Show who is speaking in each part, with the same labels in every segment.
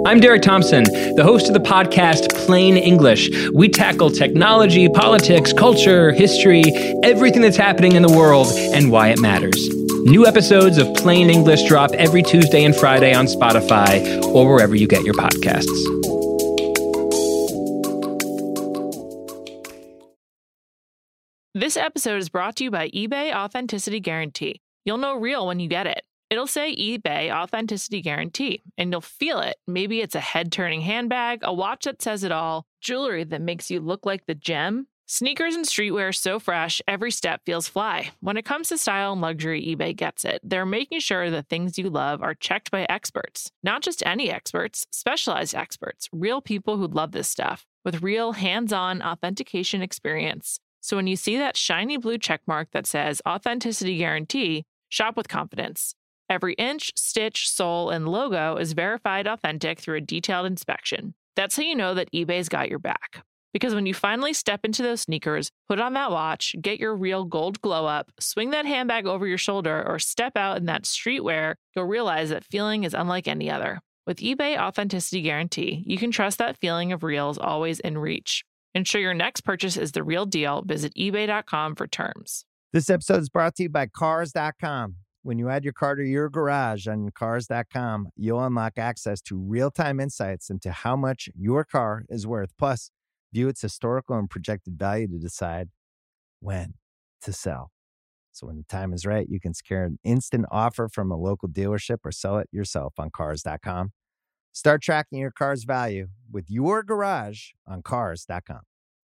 Speaker 1: I'm Derek Thompson, the host of the podcast Plain English. We tackle technology, politics, culture, history, everything that's happening in the world and why it matters. New episodes of Plain English drop every Tuesday and Friday on Spotify or wherever you get your podcasts.
Speaker 2: This episode is brought to you by eBay Authenticity Guarantee. You'll know real when you get it. It'll say eBay Authenticity Guarantee, and you'll feel it. Maybe it's a head-turning handbag, a watch that says it all, jewelry that makes you look like the gem. Sneakers and streetwear so fresh, every step feels fly. When it comes to style and luxury, eBay gets it. They're making sure the things you love are checked by experts. Not just any experts, specialized experts, real people who love this stuff, with real hands-on authentication experience. So when you see that shiny blue checkmark that says Authenticity Guarantee, shop with confidence. Every inch, stitch, sole, and logo is verified authentic through a detailed inspection. That's how you know that eBay's got your back. Because when you finally step into those sneakers, put on that watch, get your real gold glow up, swing that handbag over your shoulder, or step out in that streetwear, you'll realize that feeling is unlike any other. With eBay Authenticity Guarantee, you can trust that feeling of real is always in reach. Ensure your next purchase is the real deal. Visit ebay.com for terms.
Speaker 3: This episode is brought to you by Cars.com. When you add your car to your garage on Cars.com, you'll unlock access to real-time insights into how much your car is worth. Plus, view its historical and projected value to decide when to sell. So when the time is right, you can secure an instant offer from a local dealership or sell it yourself on Cars.com. Start tracking your car's value with your garage on Cars.com.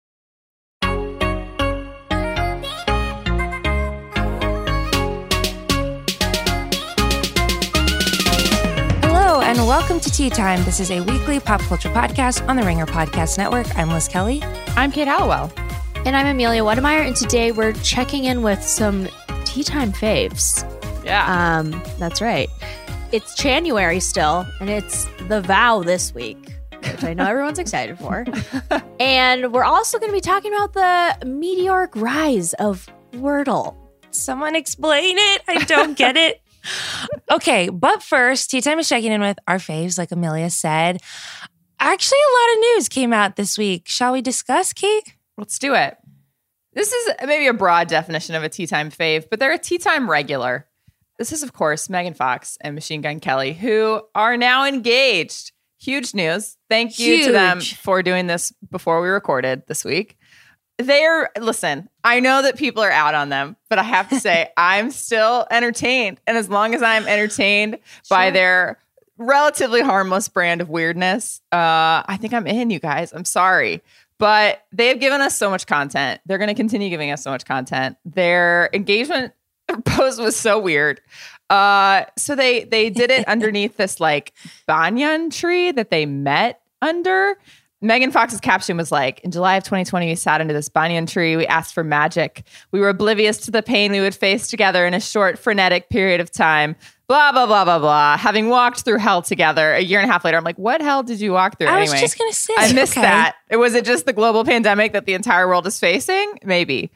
Speaker 4: And welcome to Tea Time. This is a weekly pop culture podcast on the Ringer Podcast Network. I'm Liz Kelly.
Speaker 5: I'm Kate Hallowell.
Speaker 6: And I'm Amelia Wedemeyer. And today we're checking in with some Tea Time faves.
Speaker 5: Yeah.
Speaker 6: That's right. It's January still, and it's The Vow this week, which I know everyone's excited for. And we're also going to be talking about the meteoric rise of Wordle.
Speaker 4: Someone explain it. I don't get it. Okay, but first, Tea Time is checking in with our faves, like Amelia said. Actually, a lot of news came out this week. Shall we discuss, Kate?
Speaker 5: Let's do it. This is maybe a broad definition of a Tea Time fave, but they're a Tea Time regular. This is, of course, Megan Fox and Machine Gun Kelly, who are now engaged. Huge news. Thank you to them for doing this before we recorded this week. Listen, I know that people are out on them, but I have to say, I'm still entertained. And as long as I'm entertained by their relatively harmless brand of weirdness, I think I'm in, you guys. I'm sorry. But they have given us so much content. They're going to continue giving us so much content. Their engagement post was so weird. So they did it underneath this like banyan tree that they met under. Megan Fox's caption was like, in July of 2020, we sat under this banyan tree. We asked for magic. We were oblivious to the pain we would face together in a short, frenetic period of time. Blah, blah, blah, blah, blah. Having walked through hell together a year and a half later, I'm like, what hell did you walk through anyway?
Speaker 4: I was just going to say.
Speaker 5: I missed that. Was it just the global pandemic that the entire world is facing? Maybe.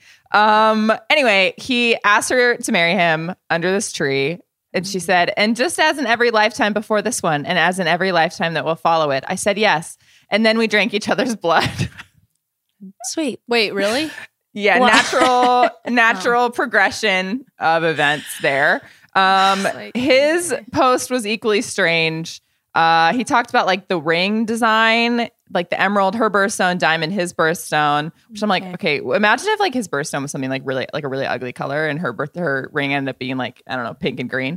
Speaker 5: Anyway, he asked her to marry him under this tree. And she said, and just as in every lifetime before this one, and as in every lifetime that will follow it, I said yes. And then we drank each other's blood.
Speaker 4: Sweet.
Speaker 6: Wait, really?
Speaker 5: Yeah, natural progression of events there. His post was equally strange. He talked about like the ring design, like the emerald, her birthstone, diamond, his birthstone, which I'm like, okay, imagine if like his birthstone was something like really, like a really ugly color and her ring ended up being like, I don't know, pink and green.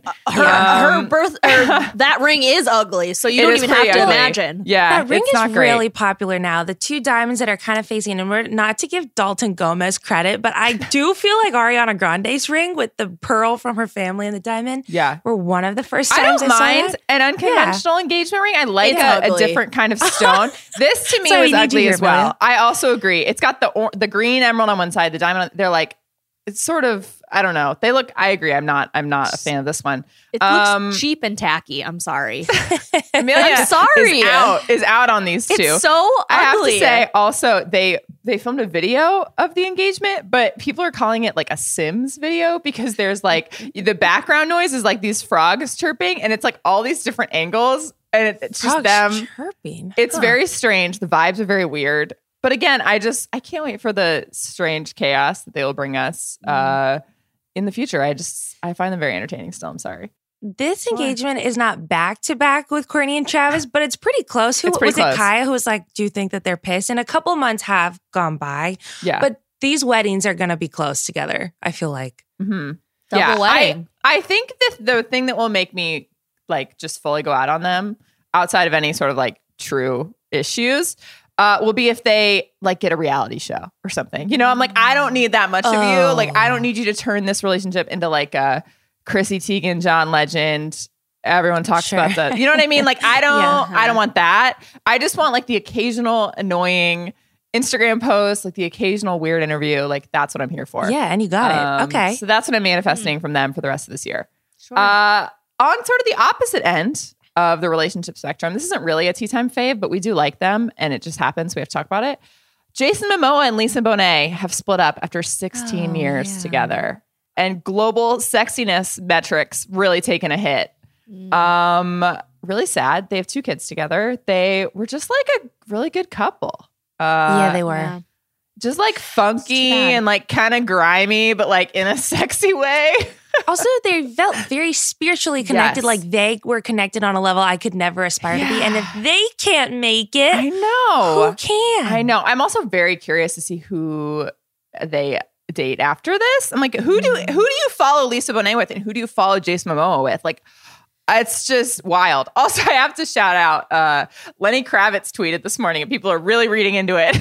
Speaker 6: That ring is ugly, so you don't even have to imagine.
Speaker 5: Yeah,
Speaker 4: that ring is really popular now. The two diamonds that are kind of facing inward, not to give Dalton Gomez credit, but I do feel like Ariana Grande's ring with the pearl from her family and the diamond were one of the first times I
Speaker 5: mind
Speaker 4: saw
Speaker 5: an unconventional engagement ring. I like a different kind of stone. This to me was ugly as well. I also agree. It's got the green emerald on one side, the diamond. They're like, it's sort of, I don't know. They look. I agree. I'm not a fan of this one.
Speaker 6: It looks cheap and tacky. I'm sorry.
Speaker 5: Amelia,
Speaker 6: I'm sorry.
Speaker 5: Is out on these two.
Speaker 6: It's so ugly.
Speaker 5: I have to say, also they filmed a video of the engagement, but people are calling it like a Sims video because there's like the background noise is like these frogs chirping, and it's like all these different angles. And it's just them
Speaker 4: chirping.
Speaker 5: It's very strange. The vibes are very weird. But again, I can't wait for the strange chaos that they will bring us in the future. I find them very entertaining still. I'm sorry.
Speaker 4: This engagement is not back to back with Kourtney and Travis, but it's pretty close. Who was it? Kaya, who was like, do you think that they're pissed? And a couple months have gone by.
Speaker 5: Yeah.
Speaker 4: But these weddings are going to be close together, I feel like.
Speaker 5: Mm-hmm.
Speaker 6: Double wedding.
Speaker 5: I think that the thing that will make me like just fully go out on them outside of any sort of like true issues will be if they like get a reality show or something. You know, I'm like, I don't need that much of you. Like, I don't need you to turn this relationship into like a Chrissy Teigen, John Legend. Everyone talks about that. You know what I mean? Like, I don't want that. I just want like the occasional annoying Instagram post, like the occasional weird interview. Like, that's what I'm here for.
Speaker 4: Yeah, and you got it. Okay.
Speaker 5: So that's what I'm manifesting from them for the rest of this year. Sure. On sort of the opposite end of the relationship spectrum, this isn't really a tea time fave, but we do like them, and it just happens. We have to talk about it. Jason Momoa and Lisa Bonet have split up after 16 years together, and global sexiness metrics really taken a hit. Really sad. They have 2 kids together. They were just like a really good couple.
Speaker 4: Yeah, they were. Yeah.
Speaker 5: Just like funky and like kind of grimy, but like in a sexy way.
Speaker 4: Also, they felt very spiritually connected. Yes. Like they were connected on a level I could never aspire to be. And if they can't make it,
Speaker 5: I know.
Speaker 4: Who can?
Speaker 5: I know. I'm also very curious to see who they date after this. I'm like, who do you follow Lisa Bonet with, and who do you follow Jason Momoa with? Like, it's just wild. Also, I have to shout out Lenny Kravitz tweeted this morning, and people are really reading into it.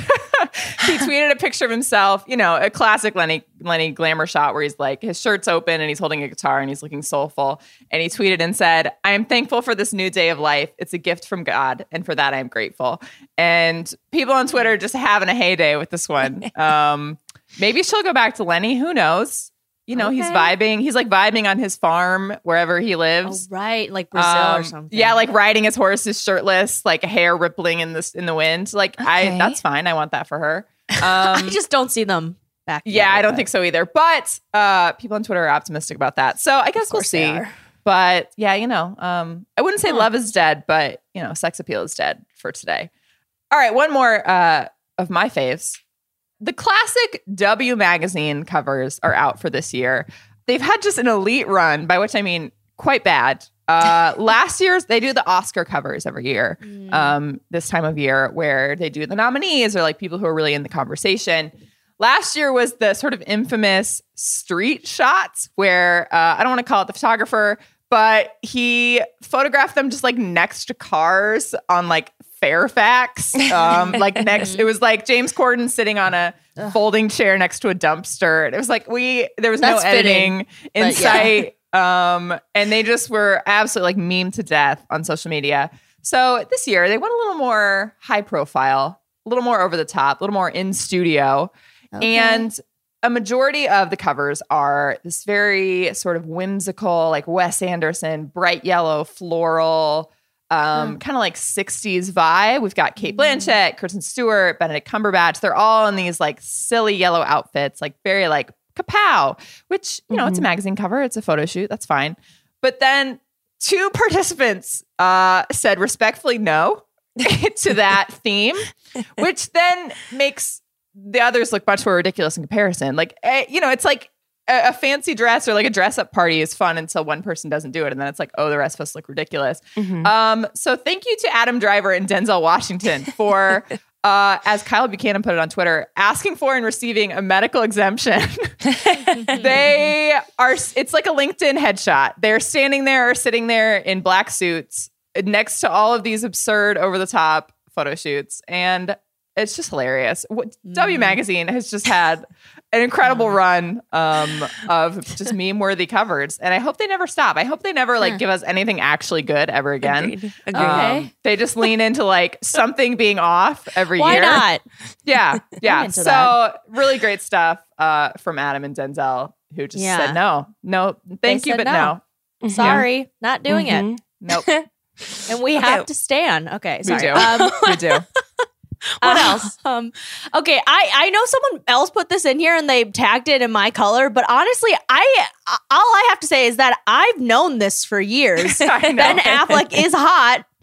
Speaker 5: He tweeted a picture of himself, you know, a classic Lenny glamour shot where he's like, his shirt's open and he's holding a guitar and he's looking soulful. And he tweeted and said, I am thankful for this new day of life. It's a gift from God. And for that, I am grateful. And people on Twitter just having a heyday with this one. Maybe she'll go back to Lenny. Who knows? You know, he's vibing. He's like vibing on his farm wherever he lives.
Speaker 6: Oh, right. Like Brazil or something.
Speaker 5: Yeah, like riding his horses shirtless, like hair rippling in the wind. Like, that's fine. I want that for her.
Speaker 6: I just don't see them back.
Speaker 5: Yeah, I don't think so either. But people on Twitter are optimistic about that. So I guess we'll see. But yeah, you know, I wouldn't say love is dead, but, you know, sex appeal is dead for today. All right, one more of my faves. The classic W magazine covers are out for this year. They've had just an elite run, by which I mean quite bad. Last year's, they do the Oscar covers every year, this time of year, where they do the nominees or like people who are really in the conversation. Last year was the sort of infamous street shots where I don't want to call it the photographer, but he photographed them just like next to cars on like Fairfax, like next, it was like James Corden sitting on a folding chair next to a dumpster. It was like there was no editing in sight. And they just were absolutely like meme to death on social media. So this year they went a little more high profile, a little more over the top, a little more in studio. Okay. And a majority of the covers are this very sort of whimsical, like Wes Anderson, bright yellow, floral, kind of like 60s vibe. We've got Cate Blanchett, Kristen Stewart, Benedict Cumberbatch. They're all in these like silly yellow outfits, like very like kapow, which, you know, it's a magazine cover. It's a photo shoot. That's fine. But then 2 participants said respectfully no to that theme, which then makes the others look much more ridiculous in comparison. Like, you know, it's like a fancy dress or like a dress up party is fun until one person doesn't do it. And then it's like, oh, the rest of us look ridiculous. So thank you to Adam Driver and Denzel Washington for, as Kyle Buchanan put it on Twitter, asking for and receiving a medical exemption. It's like a LinkedIn headshot. They're standing there or sitting there in black suits next to all of these absurd over the top photo shoots. And it's just hilarious. W Magazine has just had an incredible run of just meme-worthy covers. And I hope they never stop. I hope they never like give us anything actually good ever again.
Speaker 4: Agreed.
Speaker 5: They just lean into like something being off every year.
Speaker 6: Why not?
Speaker 5: Yeah. Yeah. So really great stuff from Adam and Denzel, who just said no, thank you, but no.
Speaker 6: Sorry, not doing it.
Speaker 5: Nope.
Speaker 6: And we have to stand. Okay, sorry.
Speaker 5: We do.
Speaker 6: What else? Okay, I know someone else put this in here and they tagged it in my color, but honestly, all I have to say is that I've known this for years. Ben Affleck is hot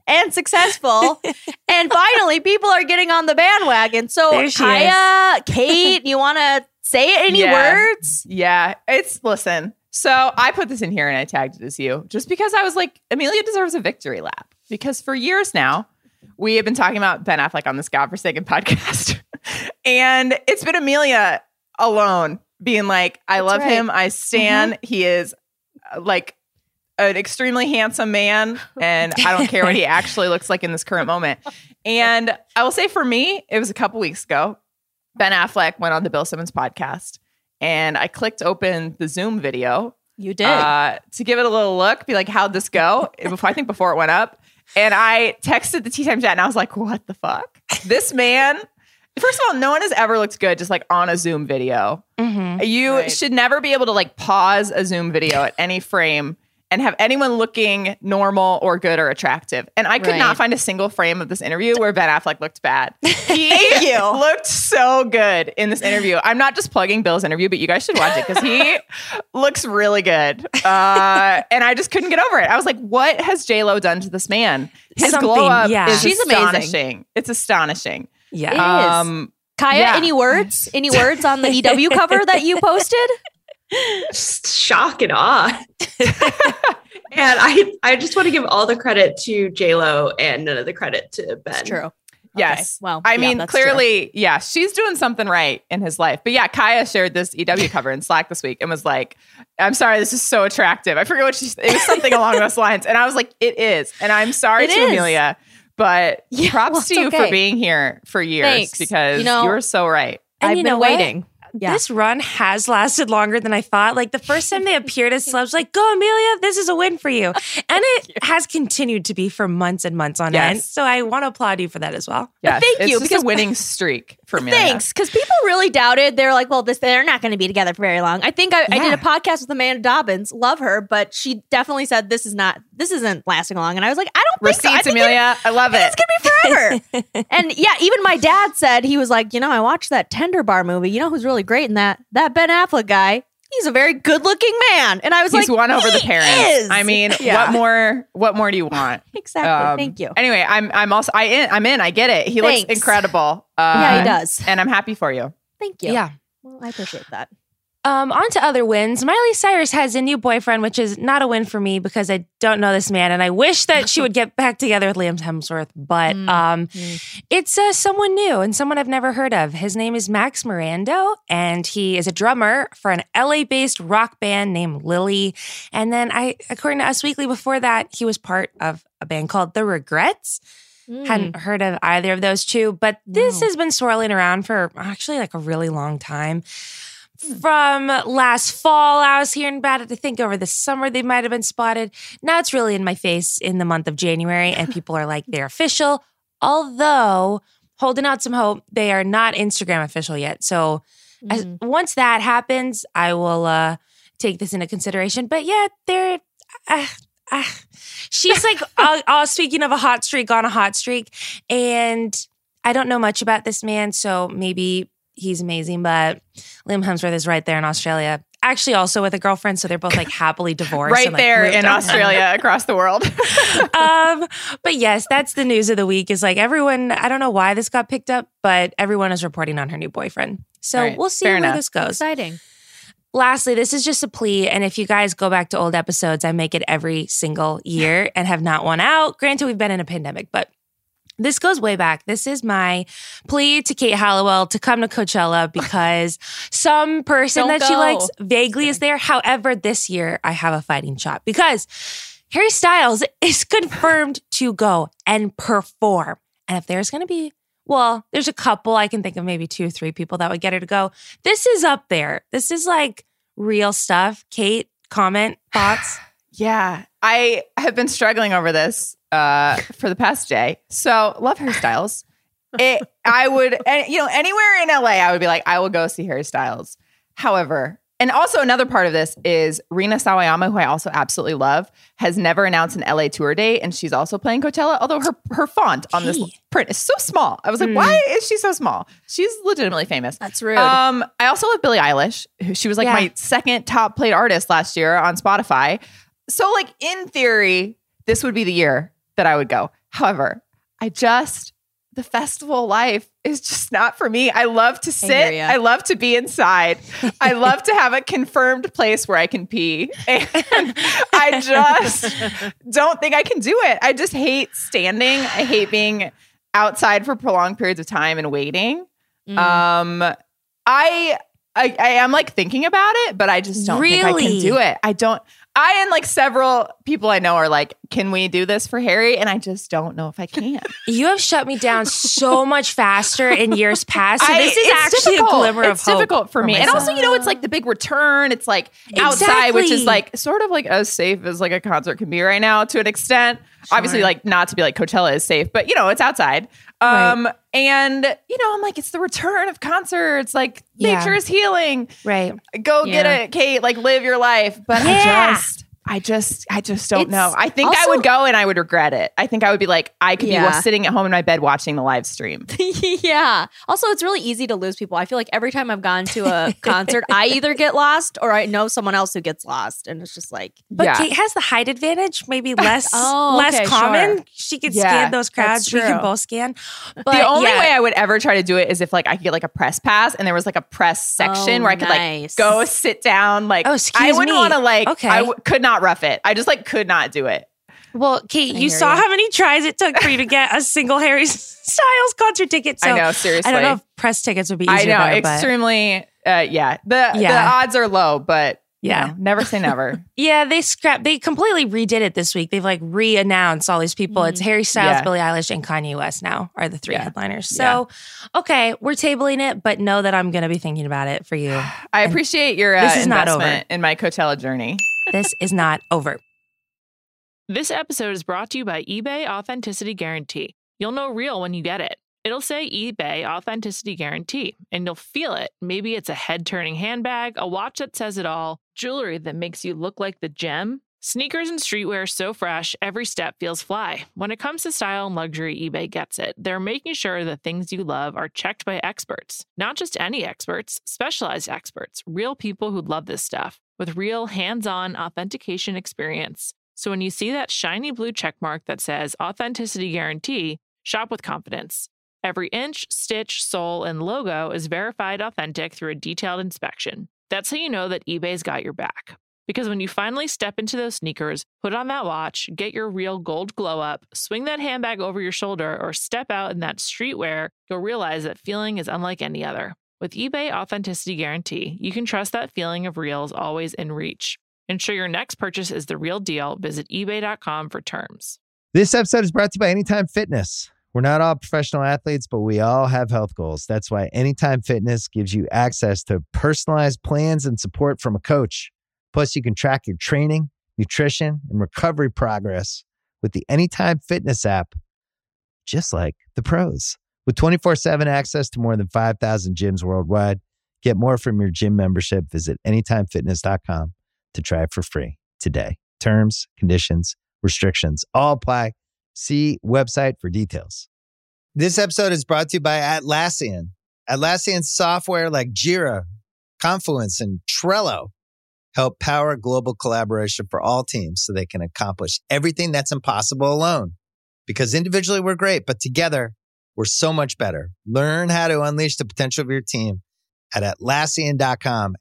Speaker 6: and successful. And finally, people are getting on the bandwagon. So Kaya, Kate, you want to say any words?
Speaker 5: Yeah, listen. So I put this in here and I tagged it as you just because I was like, Amelia deserves a victory lap because for years now, we have been talking about Ben Affleck on this godforsaken podcast. And it's been Amelia alone being like, I love him. I stan. He is like an extremely handsome man. And I don't care what he actually looks like in this current moment. And I will say for me, it was a couple weeks ago, Ben Affleck went on the Bill Simmons podcast. And I clicked open the Zoom video.
Speaker 6: You did.
Speaker 5: To give it a little look, be like, how'd this go? Before it went up. And I texted the Tea Time Chat and I was like, what the fuck? This man, first of all, no one has ever looked good just like on a Zoom video. Mm-hmm. You should never be able to like pause a Zoom video at any frame and have anyone looking normal or good or attractive. And I could not find a single frame of this interview where Ben Affleck looked bad. He looked so good in this interview. I'm not just plugging Bill's interview, but you guys should watch it because he looks really good. And I just couldn't get over it. I was like, what has J-Lo done to this man? His glow up is
Speaker 6: She's
Speaker 5: astonishing.
Speaker 6: Amazing.
Speaker 5: It's astonishing.
Speaker 6: Yeah. It is. Kaya, any words? Any words on the EW cover that you posted?
Speaker 7: Just shock and awe. And I just want to give all the credit to J-Lo and none of the credit to Ben.
Speaker 6: That's true.
Speaker 5: Yes.
Speaker 6: Okay. Well,
Speaker 5: I mean, clearly, she's doing something right in his life. But yeah, Kaya shared this EW cover in Slack this week and was like, I'm sorry, this is so attractive. I forget what it was something along those lines. And I was like, it is. And I'm sorry to Amelia, but props to you for being here for years because you were so right.
Speaker 6: I've been waiting.
Speaker 4: Yeah. This run has lasted longer than I thought. Like the first time they appeared as celebs, like, go Amelia, this is a win for you. And it has continued to be for months and months on end. So I want to applaud you for that as well.
Speaker 5: Yes.
Speaker 6: Thank you.
Speaker 5: It's just a winning streak for Amelia.
Speaker 6: Thanks. Because people really doubted. They're like, well, they're not going to be together for very long. I think I did a podcast with Amanda Dobbins. Love her. But she definitely said this isn't lasting long. And I was like, I don't think
Speaker 5: Receipts,
Speaker 6: so.
Speaker 5: Amelia. I love it.
Speaker 6: It's going to be forever. And yeah, even my dad said, he was like, I watched that Tender Bar movie. You know who's really great in that? That Ben Affleck guy. He's a very good-looking man. And I was
Speaker 5: he's won over the parents.
Speaker 6: Is.
Speaker 5: I mean, what more do you want?
Speaker 6: Exactly. Thank you.
Speaker 5: Anyway, I'm also I'm in. I get it. He looks incredible.
Speaker 6: Yeah, he does.
Speaker 5: And I'm happy for you.
Speaker 6: Thank you.
Speaker 4: Yeah.
Speaker 6: Well, I appreciate that.
Speaker 4: On to other wins. Miley Cyrus has a new boyfriend, which is not a win for me because I don't know this man, and I wish that she would get back together with Liam Hemsworth. But it's someone new and someone I've never heard of. His name is Max Mirando, and he is a drummer for an LA-based rock band named Lily. And then according to Us Weekly, before that, he was part of a band called The Regrets. Hadn't heard of either of those two, but this has been swirling around for actually like a really long time. From last fall, I was hearing about it. I think over the summer they might have been spotted. Now it's really in my face in the month of January, and people are like, they're official. Although, holding out some hope, they are not Instagram official yet. So once that happens, I will take this into consideration. But yeah, they're... she's like, speaking of a hot streak, on a hot streak. And I don't know much about this man, so maybe... he's amazing, but Liam Hemsworth is right there in Australia. Actually, also with a girlfriend, so they're both like happily divorced.
Speaker 5: Right there in Australia, across the world.
Speaker 4: But yes, that's the news of the week. Is like everyone. I don't know why this got picked up, but everyone is reporting on her new boyfriend. So we'll see where this goes.
Speaker 6: Exciting.
Speaker 4: Lastly, this is just a plea, and if you guys go back to old episodes, I make it every single year and have not won out. Granted, we've been in a pandemic, but. This goes way back. This is my plea to Kate Halliwell to come to Coachella because some person she likes vaguely is there. However, this year I have a fighting shot because Harry Styles is confirmed to go and perform. And if there's going to be, there's a couple, I can think of maybe 2 or 3 people that would get her to go. This is up there. This is like real stuff. Kate, comment, thoughts?
Speaker 5: Yeah, I have been struggling over this for the past day. So love Harry Styles. I would, anywhere in LA, I would be like, I will go see Harry Styles. However, and also another part of this is Rina Sawayama, who I also absolutely love, has never announced an LA tour date, and she's also playing Coachella. Although her font on this print is so small, I was like, why is she so small? She's legitimately famous.
Speaker 6: That's rude.
Speaker 5: I also love Billie Eilish. She was like my second top played artist last year on Spotify. So like in theory, this would be the year that I would go. However, the festival life is just not for me. I love to sit. I love to be inside. I love to have a confirmed place where I can pee. And I just don't think I can do it. I just hate standing. I hate being outside for prolonged periods of time and waiting. I am like thinking about it, but I just don't think I can do it. I and like several people I know are like, can we do this for Harry? And I just don't know if I can.
Speaker 4: You have shut me down so much faster in years past. So this is actually a glimmer of hope.
Speaker 5: It's difficult for me. And also, it's like the big return. It's like outside, which is like sort of like as safe as like a concert can be right now to an extent. Sure. Obviously, like not to be like Coachella is safe, but it's outside. Right. And I'm like, it's the return of concerts. Like nature is healing.
Speaker 4: Right.
Speaker 5: Go get a Kate, like live your life. But I just don't know. I think I would go and I would regret it. I think I would be like, I could be sitting at home in my bed watching the live stream.
Speaker 6: Yeah. Also, it's really easy to lose people. I feel like every time I've gone to a concert, I either get lost or I know someone else who gets lost. And it's just like...
Speaker 4: But Kate has the height advantage, maybe less common. Sure. She could scan those crowds. We can both scan. But
Speaker 5: the only way I would ever try to do it is if like I could get like a press pass and there was like a press section where I could like go sit down. Like I wouldn't want to like... I could not rough it. I just like could not do it.
Speaker 4: Well, Kate, you saw how many tries it took for you to get a single Harry Styles concert ticket. So
Speaker 5: I know, seriously.
Speaker 4: I don't know if press tickets would be easier.
Speaker 5: I know, extremely. The odds are low, but never say never.
Speaker 4: They completely redid it this week. They've like re-announced all these people. It's Harry Styles, Billie Eilish, and Kanye West now are the three headliners. So, okay, we're tabling it, but know that I'm going to be thinking about it for you.
Speaker 5: I appreciate your investment in my Coachella journey.
Speaker 4: This is not over.
Speaker 2: This episode is brought to you by eBay Authenticity Guarantee. You'll know real when you get it. It'll say eBay Authenticity Guarantee, and you'll feel it. Maybe it's a head-turning handbag, a watch that says it all, jewelry that makes you look like the gem. Sneakers and streetwear so fresh, every step feels fly. When it comes to style and luxury, eBay gets it. They're making sure the things you love are checked by experts. Not just any experts, specialized experts, real people who love this stuff, with real hands-on authentication experience. So when you see that shiny blue checkmark that says Authenticity Guarantee, shop with confidence. Every inch, stitch, sole, and logo is verified authentic through a detailed inspection. That's how you know that eBay's got your back. Because when you finally step into those sneakers, put on that watch, get your real gold glow up, swing that handbag over your shoulder, or step out in that streetwear, you'll realize that feeling is unlike any other. With eBay Authenticity Guarantee, you can trust that feeling of real is always in reach. Ensure your next purchase is the real deal. Visit ebay.com for terms.
Speaker 3: This episode is brought to you by Anytime Fitness. We're not all professional athletes, but we all have health goals. That's why Anytime Fitness gives you access to personalized plans and support from a coach. Plus, you can track your training, nutrition, and recovery progress with the Anytime Fitness app, just like the pros. With 24/7 access to more than 5,000 gyms worldwide, get more from your gym membership. Visit anytimefitness.com to try it for free today. Terms, conditions, restrictions all apply. See website for details. This episode is brought to you by Atlassian. Atlassian software like Jira, Confluence, and Trello help power global collaboration for all teams so they can accomplish everything that's impossible alone. Because individually we're great, but together we're so much better. Learn how to unleash the potential of your team at Atlassian.com.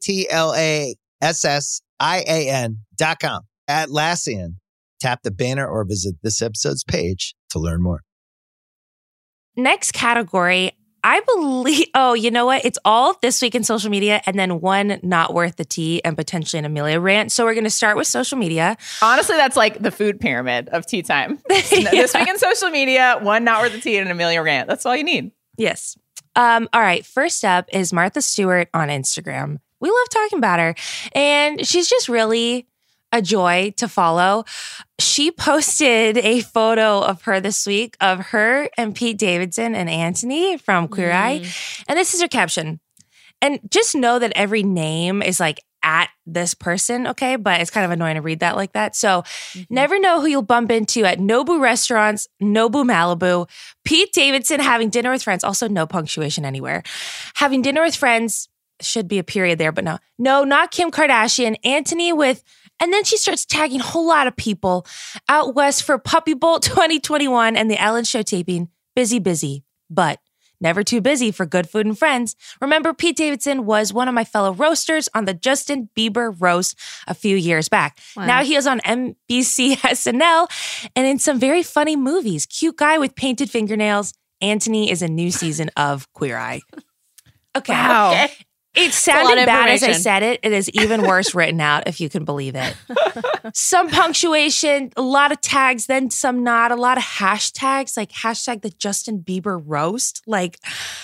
Speaker 3: Atlassian.com. Atlassian. Tap the banner or visit this episode's page to learn more.
Speaker 4: Next category, I believe, you know what? It's all this week in social media and then one not worth the tea and potentially an Amelia rant. So we're going to start with social media.
Speaker 5: Honestly, that's like the food pyramid of tea time. This week in social media, one not worth the tea and an Amelia rant. That's all you need.
Speaker 4: Yes. All right. First up is Martha Stewart on Instagram. We love talking about her. And she's just really a joy to follow. She posted a photo of her this week of her and Pete Davidson and Antoni from Queer Eye. And this is her caption. And just know that every name is like at this person, okay? But it's kind of annoying to read that like that. So never know who you'll bump into at Nobu Restaurants, Nobu Malibu, Pete Davidson having dinner with friends. Also no punctuation anywhere. Having dinner with friends, should be a period there, but no. No, not Kim Kardashian. Antoni with And then she starts tagging a whole lot of people out west for Puppy Bowl 2021 and the Ellen Show taping. Busy, but never too busy for good food and friends. Remember, Pete Davidson was one of my fellow roasters on the Justin Bieber roast a few years back. Wow. Now he is on NBC SNL and in some very funny movies. Cute guy with painted fingernails. Anthony is a new season of Queer Eye. Okay.
Speaker 6: Wow. Okay.
Speaker 4: It sounded bad as I said it. It is even worse written out, if you can believe it. Some punctuation, a lot of tags, then some not, a lot of hashtags, like hashtag the Justin Bieber roast. Like,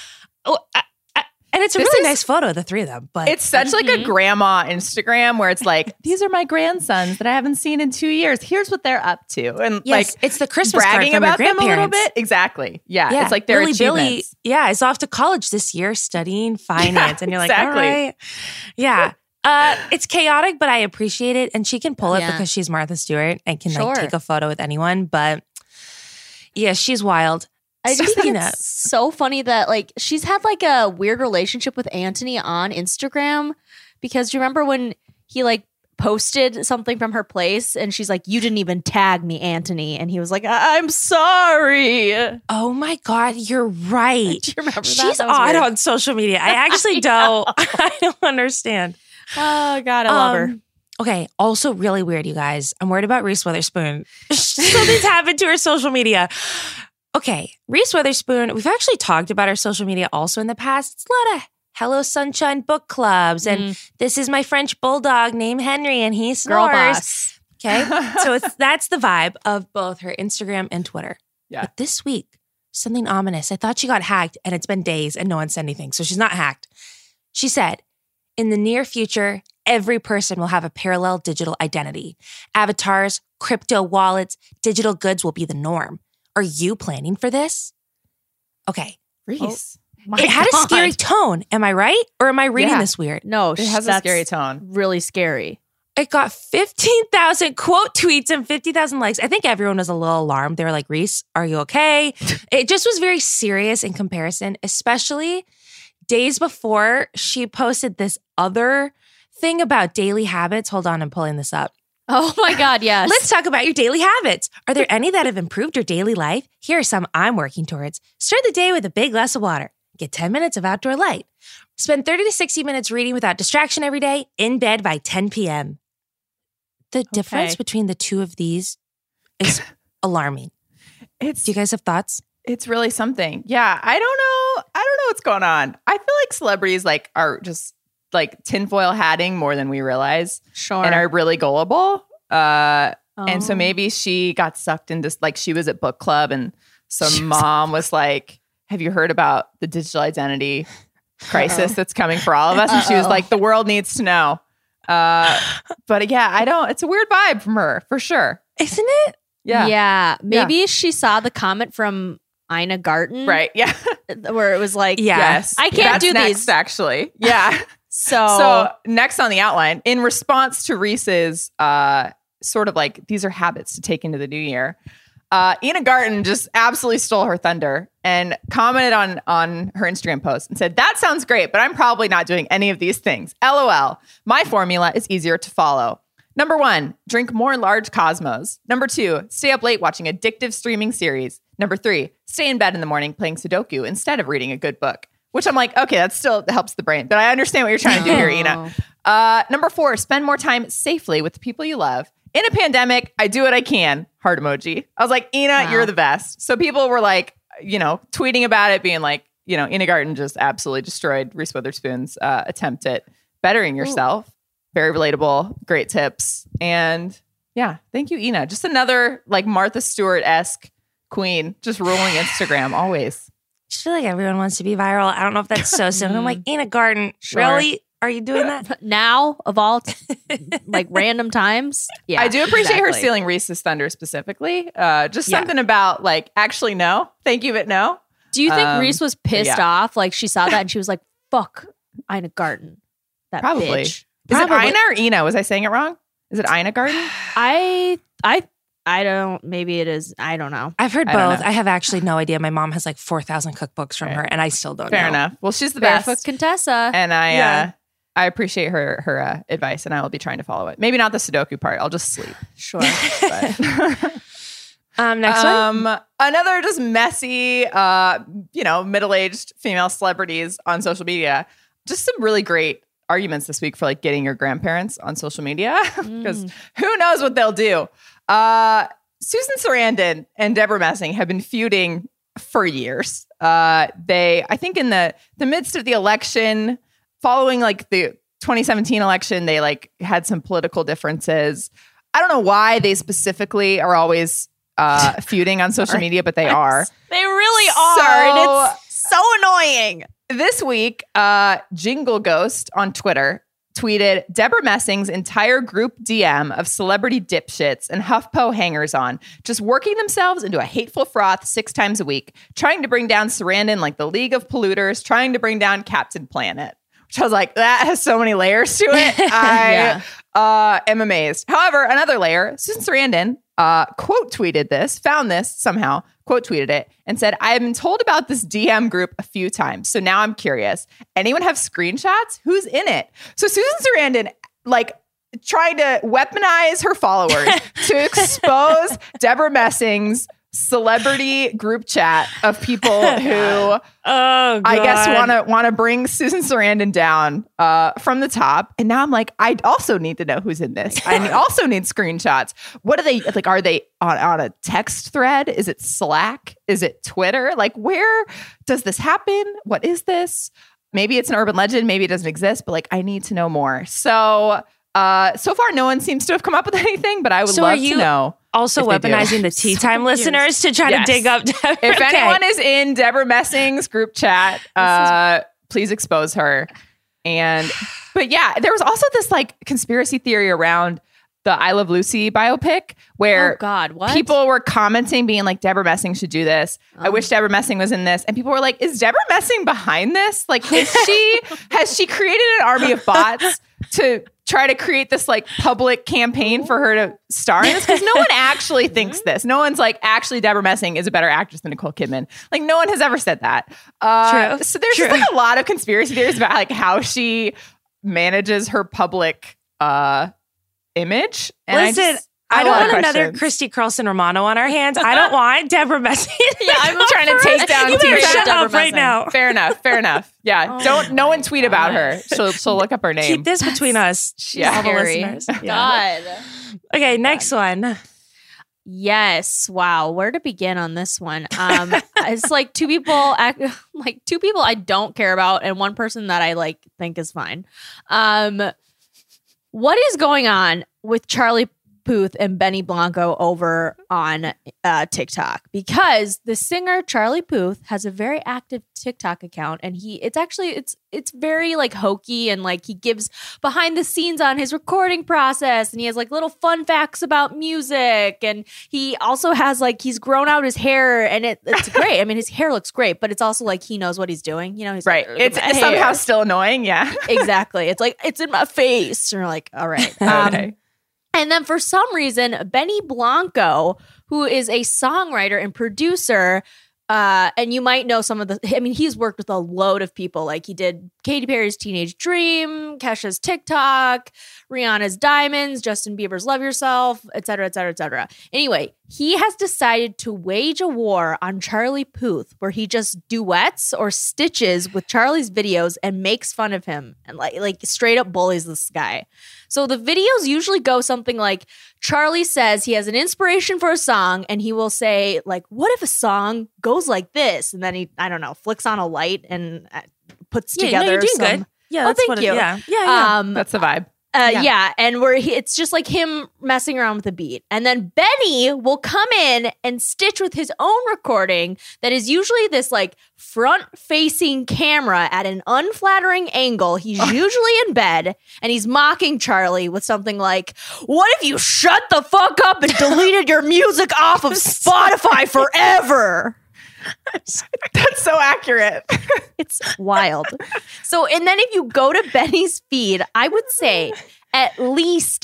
Speaker 4: and it's a really nice photo of the three of them. But
Speaker 5: it's such like a grandma Instagram where it's like, these are my grandsons that I haven't seen in 2 years. Here's what they're up to. And
Speaker 4: yes,
Speaker 5: like
Speaker 4: it's the Christmas
Speaker 5: bragging
Speaker 4: card from
Speaker 5: about
Speaker 4: your
Speaker 5: them a little
Speaker 4: grandparents.
Speaker 5: bit. Exactly. Yeah. It's like their achievements.
Speaker 4: Billy, is off to college this year studying finance. And you're like,
Speaker 5: exactly.
Speaker 4: All right. Yeah. It's chaotic, but I appreciate it. And she can pull it because she's Martha Stewart and can like take a photo with anyone. But yeah, she's wild.
Speaker 6: I just think it's so funny that like she's had like a weird relationship with Anthony on Instagram, because you remember when he like posted something from her place and she's like, you didn't even tag me, Anthony. And he was like, I'm sorry.
Speaker 4: Oh my God, you're right.
Speaker 6: Do you remember that?
Speaker 4: She's odd on social media. I actually don't. I don't understand.
Speaker 6: Oh God, I love her.
Speaker 4: Okay, also really weird, you guys. I'm worried about Reese Witherspoon. Something's happened to her social media. Okay, Reese Witherspoon, we've actually talked about her social media also in the past. It's a lot of Hello Sunshine book clubs, and this is my French bulldog named Henry, and he snores.
Speaker 6: Girl boss.
Speaker 4: Okay, so that's the vibe of both her Instagram and Twitter.
Speaker 5: Yeah.
Speaker 4: But this week, something ominous. I thought she got hacked, and it's been days, and no one said anything, so she's not hacked. She said, in the near future, every person will have a parallel digital identity. Avatars, crypto wallets, digital goods will be the norm. Are you planning for this? Okay.
Speaker 5: Reese.
Speaker 4: It had a scary tone. Am I right? Or am I reading this weird?
Speaker 6: No,
Speaker 5: it has a scary tone.
Speaker 6: Really scary.
Speaker 4: It got 15,000 quote tweets and 50,000 likes. I think everyone was a little alarmed. They were like, Reese, are you okay? It just was very serious in comparison, especially days before she posted this other thing about daily habits. Hold on, I'm pulling this up.
Speaker 6: Oh my God, yes.
Speaker 4: Let's talk about your daily habits. Are there any that have improved your daily life? Here are some I'm working towards. Start the day with a big glass of water. Get 10 minutes of outdoor light. Spend 30 to 60 minutes reading without distraction every day. In bed by 10 p.m. The difference between the two of these is alarming. Do you guys have thoughts?
Speaker 5: It's really something. Yeah, I don't know what's going on. I feel like celebrities like are just like tinfoil hatting more than we realize.
Speaker 6: Sure.
Speaker 5: And are really gullible. And so maybe she got sucked into, like, she was at book club and some mom was like, have you heard about the digital identity crisis that's coming for all of us? And she was like, the world needs to know. But yeah, it's a weird vibe from her for sure.
Speaker 4: Isn't it?
Speaker 5: Yeah.
Speaker 6: Yeah. Maybe she saw the comment from Ina Garten.
Speaker 5: Right. Yeah.
Speaker 6: Where it was like,
Speaker 5: yes,
Speaker 6: I can't
Speaker 5: that's
Speaker 6: do
Speaker 5: next,
Speaker 6: these.
Speaker 5: Actually. Yeah. So next on the outline, in response to Reese's sort of like, these are habits to take into the new year, Ina Garten just absolutely stole her thunder and commented on her Instagram post and said, that sounds great, but I'm probably not doing any of these things. LOL. My formula is easier to follow. Number 1, drink more large Cosmos. Number 2, stay up late watching addictive streaming series. Number 3, stay in bed in the morning playing Sudoku instead of reading a good book. Which I'm like, okay, that still helps the brain. But I understand what you're trying to do here, Ina. Number 4, spend more time safely with the people you love. In a pandemic, I do what I can. Heart emoji. I was like, Ina, you're the best. So people were like, tweeting about it, being like, Ina Garten just absolutely destroyed Reese Witherspoon's attempt at bettering yourself. Ooh. Very relatable, great tips. And yeah, thank you, Ina. Just another like Martha Stewart-esque queen, just ruling Instagram always.
Speaker 4: I just feel like everyone wants to be viral. I don't know if that's so soon. I'm like, Ina Garten, really? Are you doing that?
Speaker 6: Now, of all like random times? Yeah,
Speaker 5: I do appreciate her stealing Reese's thunder specifically. Just something about like, actually, no. Thank you, but no.
Speaker 6: Do you think Reese was pissed off? Like she saw that and she was like, fuck Ina Garten. That
Speaker 5: probably.
Speaker 6: Bitch.
Speaker 5: Is it Ina or Ina? Was I saying it wrong? Is it Ina Garten?
Speaker 6: I don't, maybe it is. I don't know.
Speaker 4: I've heard both. I have actually no idea. My mom has like 4,000 cookbooks from her and I still don't know.
Speaker 5: Fair enough. Well, she's the
Speaker 6: Barefoot
Speaker 5: best.
Speaker 6: Contessa.
Speaker 5: And I I appreciate her advice, and I will be trying to follow it. Maybe not the Sudoku part. I'll just sleep.
Speaker 6: Sure.
Speaker 4: Next one.
Speaker 5: Another just messy, middle-aged female celebrities on social media. Just some really great arguments this week for like getting your grandparents on social media, because who knows what they'll do. Susan Sarandon and Deborah Messing have been feuding for years. I think in the midst of the election, following like the 2017 election, they like had some political differences. I don't know why they specifically are always feuding on social media, but they are.
Speaker 6: They really are. And it's so annoying.
Speaker 5: This week, Jingle Ghost on Twitter tweeted Deborah Messing's entire group DM of celebrity dipshits and HuffPo hangers-on, just working themselves into a hateful froth 6 times a week, trying to bring down Sarandon like the League of Polluters, trying to bring down Captain Planet. Which I was like, that has so many layers to it. I am amazed. However, another layer, Susan Sarandon quote tweeted this, found this somehow, quote tweeted it, and said, I have been told about this DM group a few times, so now I'm curious. Anyone have screenshots? Who's in it? So Susan Sarandon, like, tried to weaponize her followers to expose Deborah Messing's celebrity group chat of people who I guess want to bring Susan Sarandon down from the top. And now I'm like, I also need to know who's in this. I also need screenshots. What are they like? Are they on a text thread? Is it Slack? Is it Twitter? Like, where does this happen? What is this? Maybe it's an urban legend. Maybe it doesn't exist, but like, I need to know more. So far, no one seems to have come up with anything, but I would love to know.
Speaker 4: Also weaponizing the Tea Time listeners to try to dig up Deborah.
Speaker 5: If anyone is in Deborah Messing's group chat, please expose her. But yeah, there was also this like conspiracy theory around the I Love Lucy biopic where people were commenting being like, Deborah Messing should do this. I wish Deborah Messing was in this. And people were like, is Deborah Messing behind this? Like, has she created an army of bots to try to create this like public campaign for her to star in this? Because no one actually thinks this. No one's like, actually, Deborah Messing is a better actress than Nicole Kidman. Like, no one has ever said that. True. So there's just like a lot of conspiracy theories about like how she manages her public image. And
Speaker 4: listen, I don't want another Christy Carlson Romano on our hands. I don't want Deborah Messing.
Speaker 5: Yeah, I'm trying to take down.
Speaker 4: You better shut up right now.
Speaker 5: Fair enough. Yeah, no one tweet about her. She'll look up her name.
Speaker 4: Keep this between us.
Speaker 5: Yeah,
Speaker 4: all the listeners.
Speaker 6: Yeah.
Speaker 4: God. Okay, next one.
Speaker 6: Yes. Wow. Where to begin on this one? It's like two people I don't care about, and one person that I like think is fine. What is going on with Charlie Puth and Benny Blanco over on TikTok? Because the singer Charlie Puth has a very active TikTok account, and it's very like hokey, and like he gives behind the scenes on his recording process, and he has like little fun facts about music, and he also has like he's grown out his hair, and it's great. I mean, his hair looks great, but it's also like he knows what he's doing. You know, he's
Speaker 5: right.
Speaker 6: Like,
Speaker 5: it's somehow still annoying. Yeah,
Speaker 6: exactly. It's like it's in my face, and you're like, all right.
Speaker 5: Okay.
Speaker 6: And then for some reason, Benny Blanco, who is a songwriter and producer, and you might know he's worked with a load of people. Like he did Katy Perry's Teenage Dream, Kesha's TikTok, Rihanna's Diamonds, Justin Bieber's Love Yourself, et cetera, et cetera, et cetera. Anyway, he has decided to wage a war on Charlie Puth, where he just duets or stitches with Charlie's videos and makes fun of him and like straight up bullies this guy. So the videos usually go something like Charlie says he has an inspiration for a song, and he will say like, what if a song goes like this? And then he, I don't know, flicks on a light and puts together
Speaker 4: you're doing
Speaker 6: some.
Speaker 4: good. Yeah, that's
Speaker 6: thank you.
Speaker 4: Yeah.
Speaker 5: That's the vibe.
Speaker 6: Yeah, and it's just like him messing around with the beat. And then Benny will come in and stitch with his own recording that is usually this like front-facing camera at an unflattering angle. He's usually in bed, and he's mocking Charlie with something like, what if you shut the fuck up and deleted your music off of Spotify forever?
Speaker 5: That's so accurate.
Speaker 6: It's wild. So, and then if you go to Benny's feed, I would say at least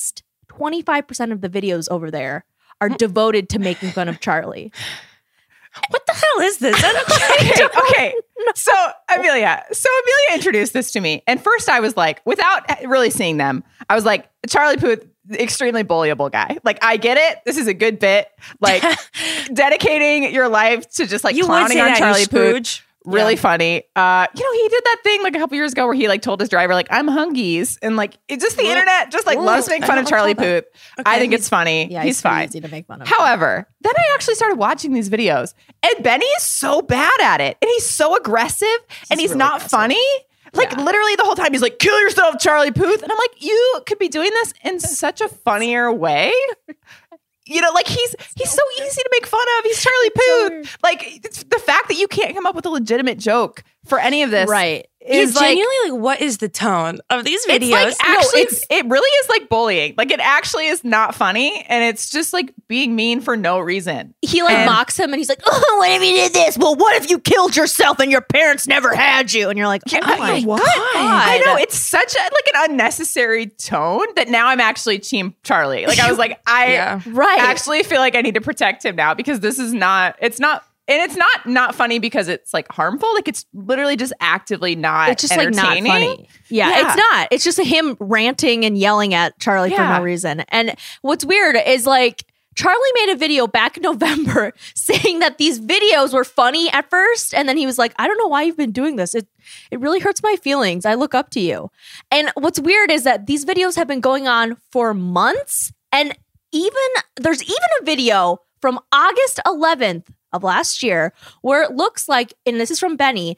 Speaker 6: 25% of the videos over there are devoted to making fun of Charlie.
Speaker 4: What the hell is this?
Speaker 5: Okay. So Amelia introduced this to me. And first I was like, without really seeing them, I was like, Charlie Puth, extremely bullyable guy. Like, I get it. This is a good bit. Like, dedicating your life to just like clowning on Charlie Puth. Really funny. He did that thing like a couple years ago where he like told his driver like, I'm hungies. And like, it's just the internet just like loves to make fun of Charlie Puth. Okay, I think it's funny. Yeah, he's fine. Easy to make fun of. However, then I actually started watching these videos and Benny is so bad at it. And he's so aggressive and he's really not aggressive. Funny. Like literally the whole time he's like, kill yourself, Charlie Puth. And I'm like, you could be doing this in such a funnier way. Like he's so easy to make fun of. He's Charlie Puth. Like the fact that you can't come up with a legitimate joke for any of this,
Speaker 4: right? Is genuinely like, what is the tone of these videos?
Speaker 5: It's like, actually, it really is like bullying. Like it actually is not funny, and it's just like being mean for no reason.
Speaker 6: He like mocks him, and he's like, "Oh, what if you did this? Well, what if you killed yourself and your parents never had you?" And you're like, "Oh my
Speaker 5: what? God. I know it's such an unnecessary tone that now I'm actually team Charlie. Like I was like, I actually feel like I need to protect him now because this is not. It's not. And it's not funny because it's like harmful. Like it's literally just actively not.
Speaker 6: It's just like not funny. Yeah, it's not. It's just him ranting and yelling at Charlie for no reason. And what's weird is like Charlie made a video back in November saying that these videos were funny at first, and then he was like, "I don't know why you've been doing this. It really hurts my feelings. I look up to you." And what's weird is that these videos have been going on for months, and there's even a video from August 11th. Of last year, where it looks like, and this is from Benny's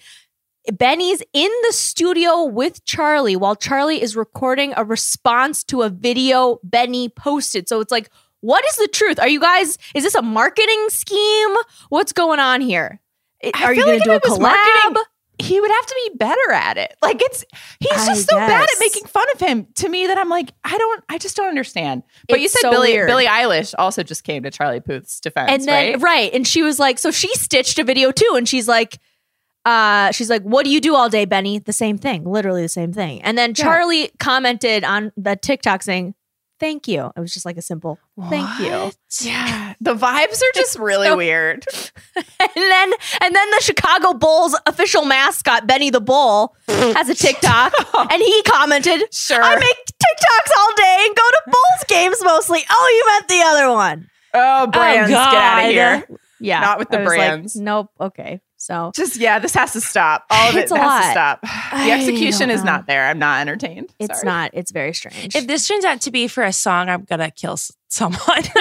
Speaker 6: in the studio with Charlie while Charlie is recording a response to a video Benny posted. So it's like, what is the truth? Is this a marketing scheme? What's going on here? Are you going to do a collab?
Speaker 5: He would have to be better at it. Like he's just so bad at making fun of him to me that I'm like, I just don't understand. But you said so Billie Eilish also just came to Charlie Puth's defense,
Speaker 6: and then, right? And she was like, so she stitched a video too, and she's like, what do you do all day, Benny? The same thing, literally the same thing. And then Charlie commented on the TikTok saying, "Thank you." It was just like a simple thank you.
Speaker 5: Yeah. The vibes are just really weird.
Speaker 6: And then the Chicago Bulls official mascot, Benny the Bull, has a TikTok. And he commented, "Sure, I make TikToks all day and go to Bulls games mostly." Oh, you meant the other one.
Speaker 5: Oh, brands, get out of here.
Speaker 6: Yeah.
Speaker 5: Not with the brands.
Speaker 6: Like, nope. Okay. So
Speaker 5: just, this has to stop. All of it has to stop. The execution is not there. I'm not entertained.
Speaker 6: It's not. It's very strange.
Speaker 4: If this turns out to be for a song, I'm going to kill someone.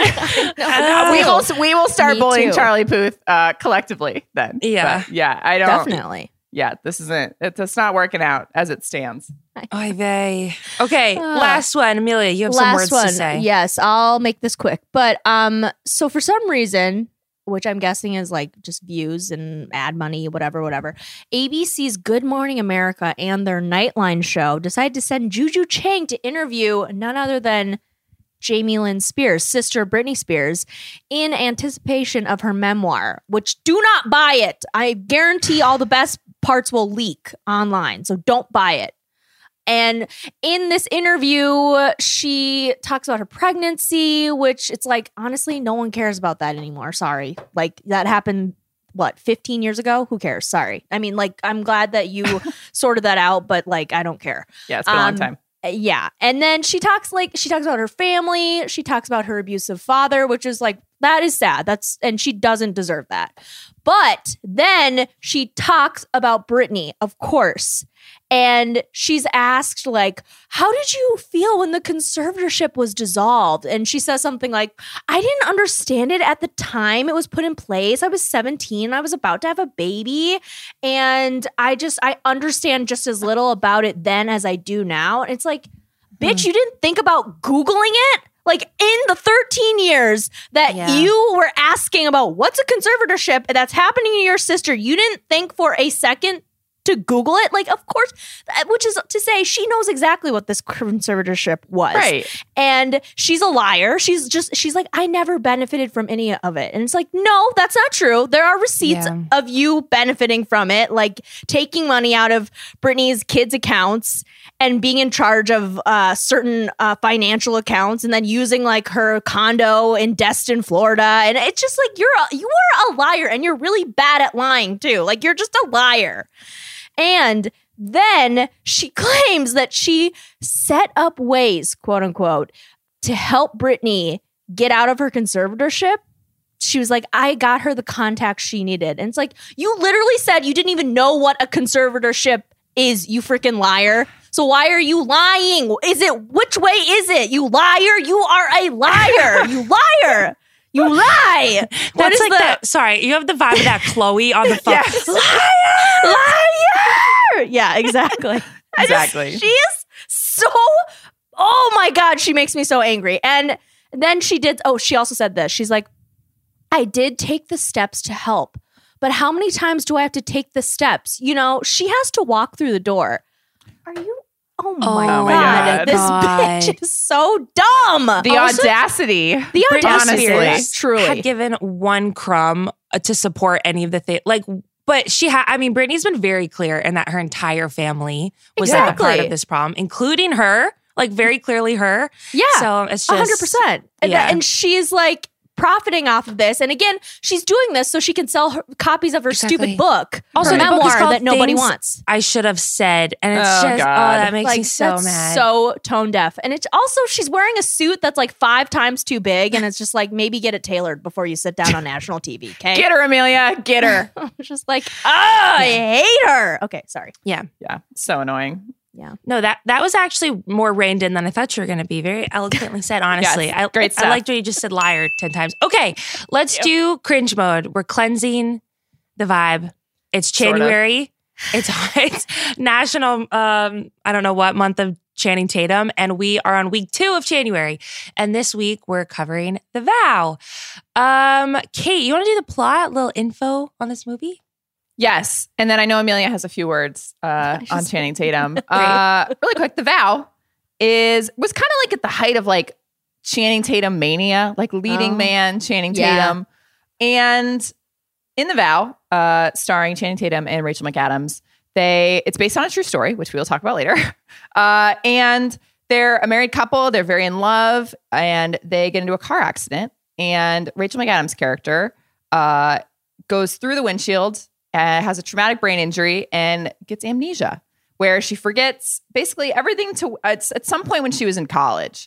Speaker 5: We will start bullying Charlie Puth collectively then.
Speaker 4: Yeah.
Speaker 5: But, I don't.
Speaker 6: Definitely.
Speaker 5: Yeah, this isn't. It's not working out as it stands.
Speaker 4: Oy vey. Okay, last one. Amelia, you have some words to say.
Speaker 6: Yes, I'll make this quick. But so for some reason, which I'm guessing is like just views and ad money, whatever. ABC's Good Morning America and their Nightline show decided to send Juju Chang to interview none other than Jamie Lynn Spears, sister Britney Spears, in anticipation of her memoir, which do not buy it. I guarantee all the best parts will leak online, so don't buy it. And in this interview, she talks about her pregnancy, which it's like, honestly, no one cares about that anymore. Sorry. Like that happened, 15 years ago? Who cares? Sorry. I mean, like, I'm glad that you sorted that out, but like, I don't care.
Speaker 5: Yeah, it's been a long time.
Speaker 6: Yeah. And then she talks about her family. She talks about her abusive father, which is like, that is sad. And she doesn't deserve that. But then she talks about Britney, of course. And she's asked, like, how did you feel when the conservatorship was dissolved? And she says something like, I didn't understand it at the time it was put in place. I was 17. I was about to have a baby. And I understand just as little about it then as I do now. And it's like, bitch, you didn't think about Googling it? Like in the 13 years that you were asking about what's a conservatorship that's happening to your sister, you didn't think for a second to Google it. Like, of course, which is to say she knows exactly what this conservatorship was.
Speaker 5: Right.
Speaker 6: And she's a liar. She's like, I never benefited from any of it. And it's like, no, that's not true. There are receipts of you benefiting from it, like taking money out of Britney's kids' accounts and being in charge of certain financial accounts, and then using like her condo in Destin, Florida. And it's just like, you are a liar, and you're really bad at lying too. Like, you're just a liar. And then she claims that she set up ways, quote unquote, to help Britney get out of her conservatorship. She was like, I got her the contacts she needed. And it's like, you literally said you didn't even know what a conservatorship is, you freaking liar. So why are you lying? Which way is it? You liar. You are a liar. You liar. You lie.
Speaker 4: That's like that. Sorry, you have the vibe of that Chloe on the phone.
Speaker 6: Yes.
Speaker 4: Liar.
Speaker 6: Yeah, exactly.
Speaker 5: Exactly.
Speaker 6: She is so, oh my God, she makes me so angry. And then she also said this. She's like, I did take the steps to help, but how many times do I have to take the steps? You know, she has to walk through the door. Are you? Oh my God. This bitch is so dumb.
Speaker 5: The audacity.
Speaker 6: The audacity.
Speaker 5: Honestly.
Speaker 6: Truly.
Speaker 4: Had given one crumb to support any of the things. Like, but Britney's been very clear in that her entire family was like a part of this problem, including her, like very clearly her.
Speaker 6: Yeah.
Speaker 4: So it's just
Speaker 6: 100%. And she's like profiting off of this. And again, she's doing this so she can sell copies of her stupid book, also her memoir that nobody wants.
Speaker 4: I should have said. And it's that makes me so mad.
Speaker 6: So tone deaf. And it's also, she's wearing a suit that's like 5 times too big. And it's just like, maybe get it tailored before you sit down on national TV. Okay.
Speaker 5: Get her, Amelia. Get her.
Speaker 6: Just like, I hate her. Okay. Sorry.
Speaker 4: Yeah.
Speaker 5: Yeah. So annoying.
Speaker 6: Yeah.
Speaker 4: No, that was actually more reined in than I thought you were going to be. Very eloquently said, honestly.
Speaker 5: Yes, great stuff.
Speaker 4: I liked what you just said liar 10 times. Okay, let's do cringe mode. We're cleansing the vibe. It's January. It's National, I don't know what month of Channing Tatum, and we are on week 2 of January. And this week we're covering The Vow. Kate, you want to do the plot, little info on this movie?
Speaker 5: Yes. And then I know Amelia has a few words on Channing Tatum. Really quick, The Vow was kind of like at the height of like Channing Tatum mania, like leading man Channing Tatum. And in The Vow, starring Channing Tatum and Rachel McAdams, it's based on a true story, which we will talk about later. And they're a married couple. They're very in love, and they get into a car accident. And Rachel McAdams' character goes through the windshield, has a traumatic brain injury, and gets amnesia, where she forgets basically everything at some point when she was in college,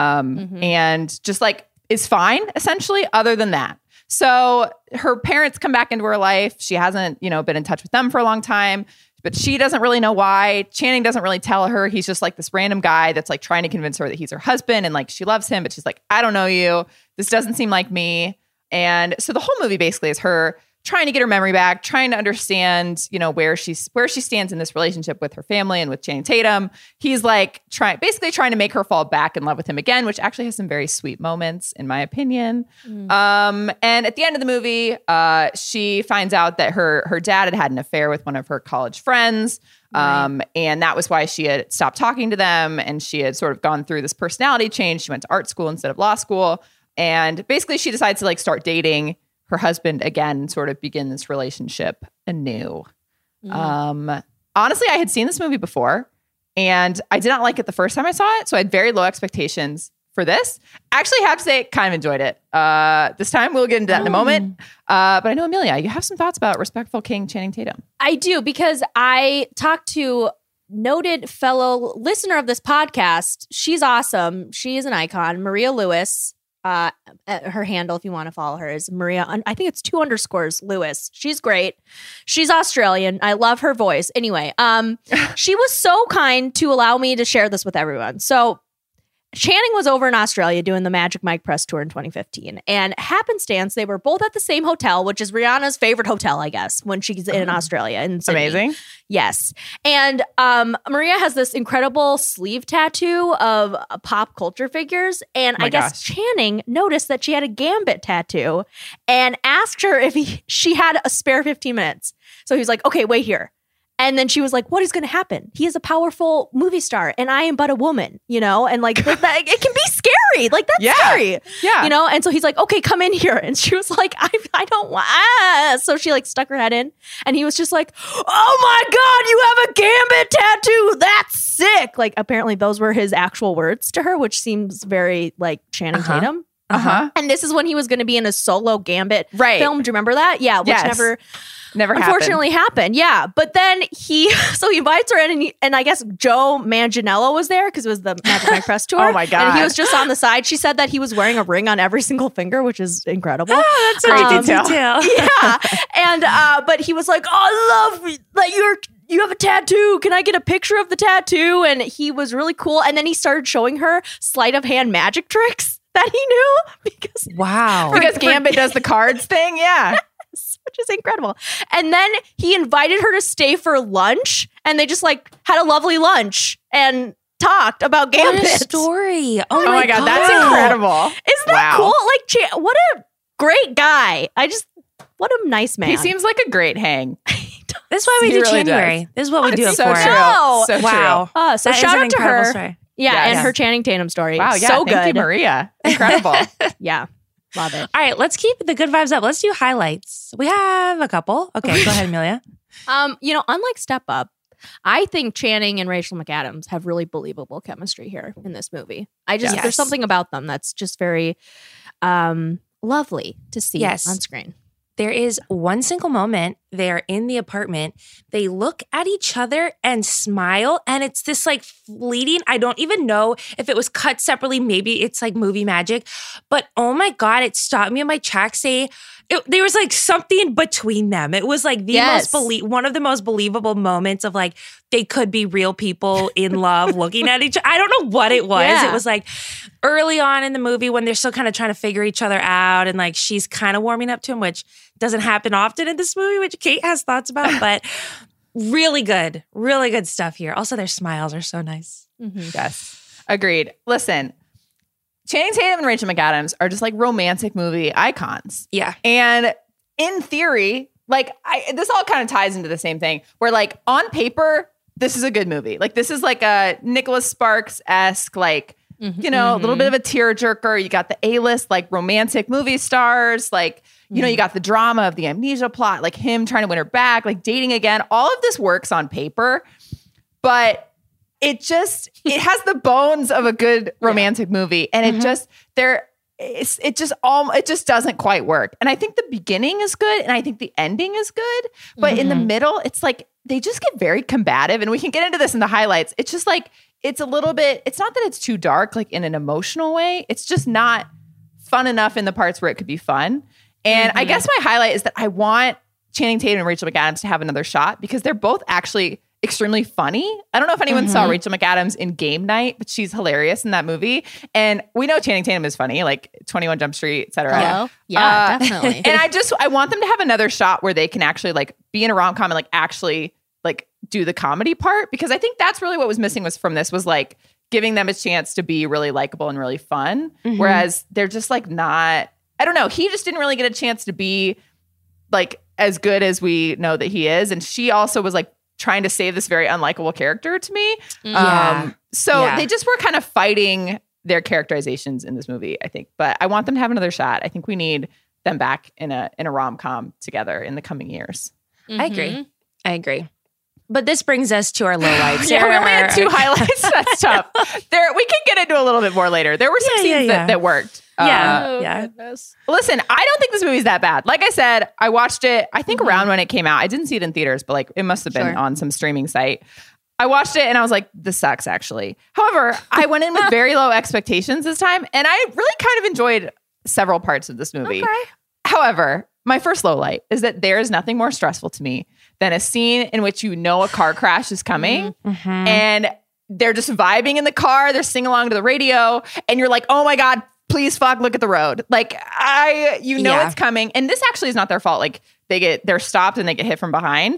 Speaker 5: and just like is fine essentially other than that. So her parents come back into her life. She hasn't, been in touch with them for a long time, but she doesn't really know why. Channing doesn't really tell her. He's just like this random guy that's like trying to convince her that he's her husband, and like she loves him, but she's like, I don't know you. This doesn't seem like me. And so the whole movie basically is her trying to get her memory back, trying to understand, where she stands in this relationship with her family and with Channing Tatum. He's like trying to make her fall back in love with him again, which actually has some very sweet moments, in my opinion. And at the end of the movie, she finds out that her dad had an affair with one of her college friends. And that was why she had stopped talking to them. And she had sort of gone through this personality change. She went to art school instead of law school. And basically she decides to like start dating her husband again, sort of begin this relationship anew. Honestly, I had seen this movie before, and I did not like it the first time I saw it, so I had very low expectations for this. Actually, I have to say, kind of enjoyed it. This time, we'll get into that in a moment. But I know, Amelia, you have some thoughts about Respectful King Channing Tatum.
Speaker 6: I do, because I talked to noted fellow listener of this podcast. She's awesome. She is an icon, Maria Lewis. Her handle, if you want to follow her, is Maria. I think it's 2_ Lewis. She's great. She's Australian. I love her voice. Anyway, she was so kind to allow me to share this with everyone. So Channing was over in Australia doing the Magic Mike press tour in 2015, and happenstance, they were both at the same hotel, which is Rihanna's favorite hotel, I guess, when she's in Australia. In Sydney.
Speaker 5: Amazing.
Speaker 6: Yes. And Maria has this incredible sleeve tattoo of pop culture figures. And I guess Channing noticed that she had a Gambit tattoo and asked her if she had a spare 15 minutes. So he was like, okay, wait here. And then she was like, what is going to happen? He is a powerful movie star and I am but a woman, you know? And like, it can be scary. Like, that's scary. Yeah. You know? And so he's like, okay, come in here. And she was like, I don't want. So she like stuck her head in and he was just like, oh my God, you have a Gambit tattoo. That's sick. Like, apparently those were his actual words to her, which seems very like Channing Tatum. And this is when he was going to be in a solo Gambit film. Do you remember that? Yeah. Which never unfortunately happened. Yeah. But then he invites her in and I guess Joe Manganiello was there because it was the Magic Mike press tour.
Speaker 5: Oh my God.
Speaker 6: And he was just on the side. She said that he was wearing a ring on every single finger, which is incredible.
Speaker 5: Oh, that's a great detail.
Speaker 6: Yeah. And, but he was like, oh, I love that you have a tattoo. Can I get a picture of the tattoo? And he was really cool. And then he started showing her sleight of hand magic tricks that he knew
Speaker 5: because Gambit does the cards thing. Yeah.
Speaker 6: Which is incredible. And then he invited her to stay for lunch and they just like had a lovely lunch and talked about Gambit.
Speaker 4: What a story. Oh my God.
Speaker 5: That's incredible.
Speaker 6: Isn't that cool? Like, what a great guy. What a nice man.
Speaker 5: He seems like a great hang.
Speaker 4: This is why we do really January. Does. This is what we do it
Speaker 5: so
Speaker 4: for.
Speaker 5: True. So
Speaker 6: wow.
Speaker 5: True.
Speaker 6: So shout out to her. Story. Yeah, and her Channing Tatum story.
Speaker 5: Wow, yeah.
Speaker 6: So
Speaker 5: Thank
Speaker 6: good.
Speaker 5: you, Maria. Incredible.
Speaker 6: Yeah. Love it.
Speaker 4: All right, let's keep the good vibes up. Let's do highlights. We have a couple. Okay, go ahead, Amelia.
Speaker 6: Unlike Step Up, I think Channing and Rachel McAdams have really believable chemistry here in this movie. There's something about them that's just very lovely to see on screen.
Speaker 4: There is one single moment. They're in the apartment. They look at each other and smile. And it's this like fleeting, I don't even know if it was cut separately. Maybe it's like movie magic. But oh my God, it stopped me in my tracks. There was like something between them. It was like one of the most believable moments of like, they could be real people in love looking at each other. I don't know what it was. Yeah. It was like early on in the movie when they're still kind of trying to figure each other out and like she's kind of warming up to him, which doesn't happen often in this movie, which Kate has thoughts about, but really good stuff here. Also, their smiles are so nice.
Speaker 5: Mm-hmm. Yes, agreed. Listen, Channing Tatum and Rachel McAdams are just like romantic movie icons.
Speaker 4: Yeah.
Speaker 5: And in theory, like this all kind of ties into the same thing where like on paper, this is a good movie. Like this is like a Nicholas Sparks-esque, like, you know, a little bit of a tearjerker. You got the A-list, like romantic movie stars, like, you know, you got the drama of the amnesia plot, like him trying to win her back, like dating again. All of this works on paper, but it just the bones of a good romantic movie. And it just doesn't quite work. And I think the beginning is good. And I think the ending is good. But in the middle, it's like, they just get very combative. And we can get into this in the highlights. It's just like, it's a little bit, it's not that it's too dark, like in an emotional way. It's just not fun enough in the parts where it could be fun. And I guess my highlight is that I want Channing Tatum and Rachel McAdams to have another shot because they're both actually extremely funny. I don't know if anyone saw Rachel McAdams in Game Night, but she's hilarious in that movie. And we know Channing Tatum is funny, like 21 Jump Street, et cetera.
Speaker 6: Yeah, definitely.
Speaker 5: And I want them to have another shot where they can actually like be in a rom-com and like actually like do the comedy part, because I think that's really what was missing was like giving them a chance to be really likable and really fun. Whereas they're just like not, I don't know. He just didn't really get a chance to be like as good as we know that he is. And she also was like trying to save this very unlikable character to me. So they just were kind of fighting their characterizations in this movie, I think. But I want them to have another shot. I think we need them back in a rom-com together in the coming years.
Speaker 4: I agree. But this brings us to our lowlights.
Speaker 5: We only had 2 highlights. That's tough. We can get into a little bit more later. There were some scenes that worked.
Speaker 6: Goodness.
Speaker 5: Listen, I don't think this movie's that bad. Like I said, I watched it, I think around when it came out. I didn't see it in theaters, but like it must have been on some streaming site. I watched it and I was like, this sucks actually. However, I went in with very low expectations this time and I really kind of enjoyed several parts of this movie.
Speaker 6: Okay.
Speaker 5: However, my first low light is that there is nothing more stressful to me than a scene in which you know a car crash is coming and they're just vibing in the car. They're singing along to the radio and you're like, oh my God, please fuck, look at the road. Like it's coming. And this actually is not their fault. Like they're stopped and they get hit from behind.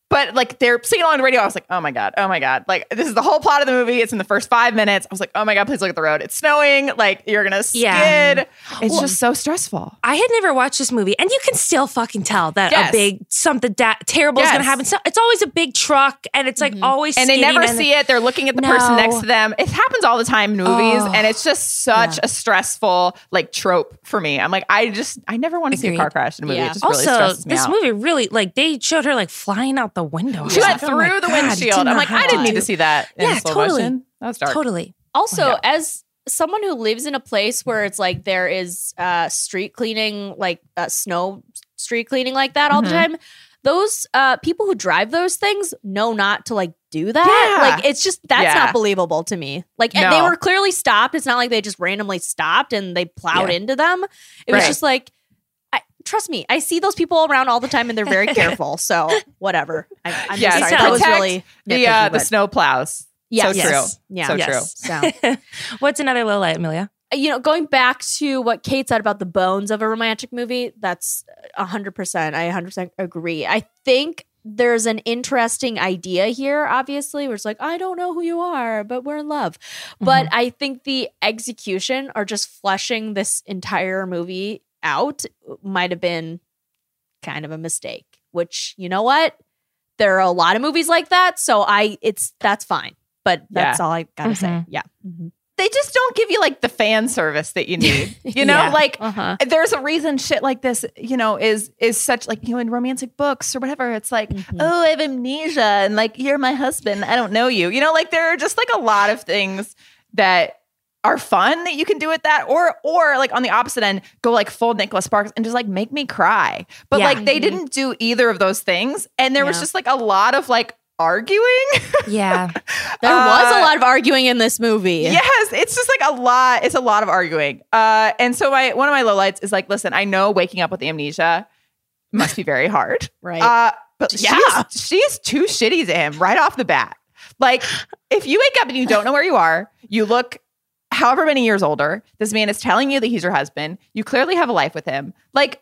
Speaker 5: But like they're singing along the radio. I was like, oh my God. Like this is the whole plot of the movie. It's in the first 5 minutes. I was like, oh my God, please look at the road. It's snowing. Like you're going to skid. Yeah. It's just so stressful.
Speaker 4: I had never watched this movie and you can still fucking tell that something terrible is going to happen. So it's always a big truck and it's like always
Speaker 5: and they never see it. They're looking at the person next to them. It happens all the time in movies and it's just such a stressful like trope for me. I'm like, I never want to see a car crash in a movie. It just really stresses me out.
Speaker 4: This movie really like they showed her like flying out the window.
Speaker 5: She went through the windshield. I'm like, I didn't need to see that in slow motion. That was dark.
Speaker 4: Totally.
Speaker 6: Also, as someone who lives in a place where it's like there is street cleaning, like snow street cleaning like that all the time, those people who drive those things know not to like do that. Yeah. Like it's just, that's not believable to me. Like and they were clearly stopped. It's not like they just randomly stopped and they plowed into them. It was just like, trust me, I see those people around all the time and they're very careful. So whatever. I'm just sorry. That was really
Speaker 5: the snow plows.
Speaker 6: Yeah.
Speaker 5: So true. Yeah. So true.
Speaker 6: So.
Speaker 4: What's another low light, Amelia?
Speaker 6: You know, going back to what Kate said about the bones of a romantic movie, that's 100%. I 100% agree. I think there's an interesting idea here, obviously, where it's like, I don't know who you are, but we're in love. But I think the execution or just fleshing this entire movie out might have been kind of a mistake, which, you know what? There are a lot of movies like that. So that's fine. But that's all I gotta say. Yeah.
Speaker 5: They just don't give you like the fan service that you need. You know, like there's a reason shit like this, you know, is such like, you know, in romantic books or whatever, it's like, oh, I have amnesia and like, you're my husband. I don't know you. You know, like there are just like a lot of things that are fun that you can do with that, or like on the opposite end, go like full Nicholas Sparks and just like make me cry. But like they didn't do either of those things, and there was just like a lot of like arguing.
Speaker 4: Yeah,
Speaker 6: there was a lot of arguing in this movie.
Speaker 5: Yes, it's just like a lot. It's a lot of arguing. And so one of my lowlights is like, listen, I know waking up with the amnesia must be very hard,
Speaker 6: right?
Speaker 5: But she's too shitty to him right off the bat. Like if you wake up and you don't know where you are, you look however many years older, this man is telling you that he's your husband. You clearly have a life with him. Like,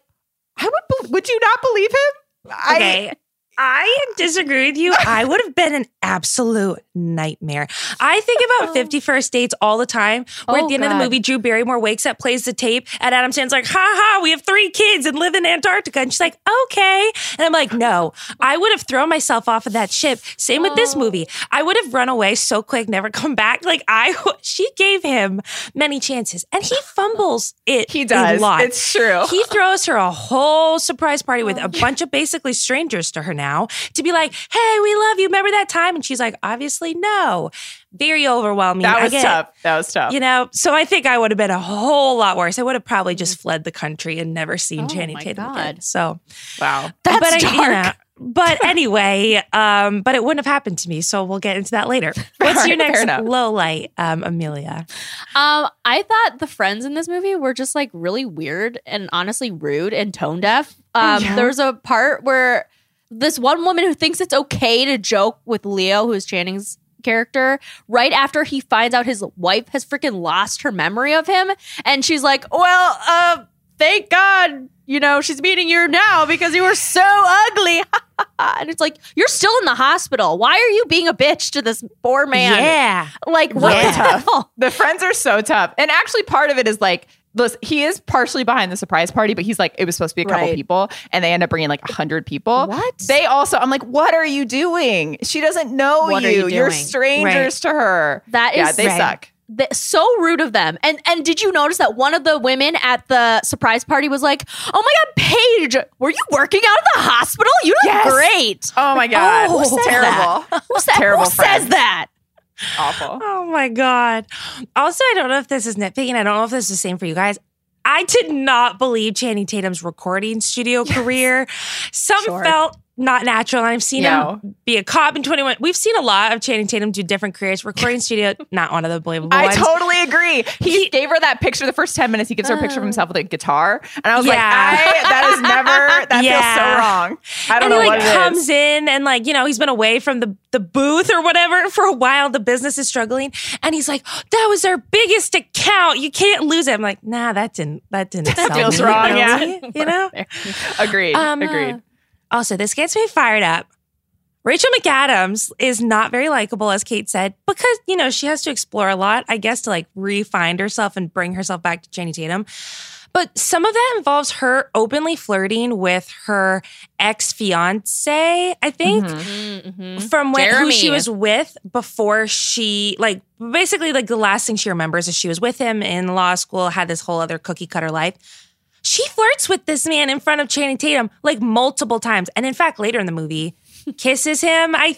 Speaker 5: would you not believe him?
Speaker 4: Okay. I disagree with you. I would have been an absolute nightmare. I think about 50 First Dates all the time, where at the end of the movie, Drew Barrymore wakes up, plays the tape, and Adam Sandler's like, ha ha, we have 3 kids and live in Antarctica. And she's like, okay. And I'm like, no, I would have thrown myself off of that ship. Same with this movie. I would have run away so quick, never come back. Like she gave him many chances and he fumbles it.
Speaker 5: He does.
Speaker 4: A lot.
Speaker 5: It's true.
Speaker 4: He throws her a whole surprise party with a bunch of basically strangers to her now to be like, hey, we love you. Remember that time? And she's like, obviously, no. Very overwhelming.
Speaker 5: That was tough.
Speaker 4: You know, so I think I would have been a whole lot worse. I would have probably just fled the country and never seen Channing Tatum again. So,
Speaker 5: wow.
Speaker 4: That's dark. But anyway, but it wouldn't have happened to me. So we'll get into that later. What's your next low light, Amelia?
Speaker 6: I thought the friends in this movie were just like really weird and honestly rude and tone deaf. There's a part where this one woman who thinks it's okay to joke with Leo, who's Channing's character, right after he finds out his wife has freaking lost her memory of him. And she's like, well, thank God, you know, she's meeting you now because you were so ugly. And it's like, you're still in the hospital. Why are you being a bitch to this poor man?
Speaker 4: Yeah.
Speaker 6: Like, what the hell?
Speaker 5: The friends are so tough. And actually part of it is like, listen, he is partially behind the surprise party, but he's like, it was supposed to be a couple people and they end up bringing like 100 people.
Speaker 6: What?
Speaker 5: They also, I'm like, what are you doing? She doesn't know you. You're strangers to her.
Speaker 6: That is,
Speaker 5: they suck.
Speaker 6: So rude of them. And did you notice that one of the women at the surprise party was like, oh my God, Paige, were you working out of the hospital? You look great.
Speaker 5: Oh my God. Who's terrible.
Speaker 6: Who's that?
Speaker 5: Terrible
Speaker 6: Who says that?
Speaker 5: Awful.
Speaker 4: Oh my God. Also, I don't know if this is nitpicking. I don't know if this is the same for you guys. I did not believe Channing Tatum's recording studio career. Some felt not natural. And I've seen him be a cop in 21. We've seen a lot of Channing Tatum do different careers. Recording studio, not one of the believable ones.
Speaker 5: I totally agree. He gave her that picture the first 10 minutes. He gives her a picture of himself with a guitar. And I was like, that feels so wrong. I don't know what it is.
Speaker 4: And he comes in and like, you know, he's been away from the booth or whatever for a while. The business is struggling. And he's like, that was our biggest account. You can't lose it. I'm like, nah, that didn't
Speaker 5: feels wrong. Yeah.
Speaker 4: You know?
Speaker 5: Agreed. Agreed.
Speaker 4: Also, this gets me fired up. Rachel McAdams is not very likable, as Kate said, because, you know, she has to explore a lot, I guess, to like re-find herself and bring herself back to Channing Tatum. But some of that involves her openly flirting with her ex-fiance, I think, from who she was with before she, like, basically, like, the last thing she remembers is she was with him in law school, had this whole other cookie-cutter life. She flirts with this man in front of Channing Tatum, like, multiple times. And in fact, later in the movie, kisses him. I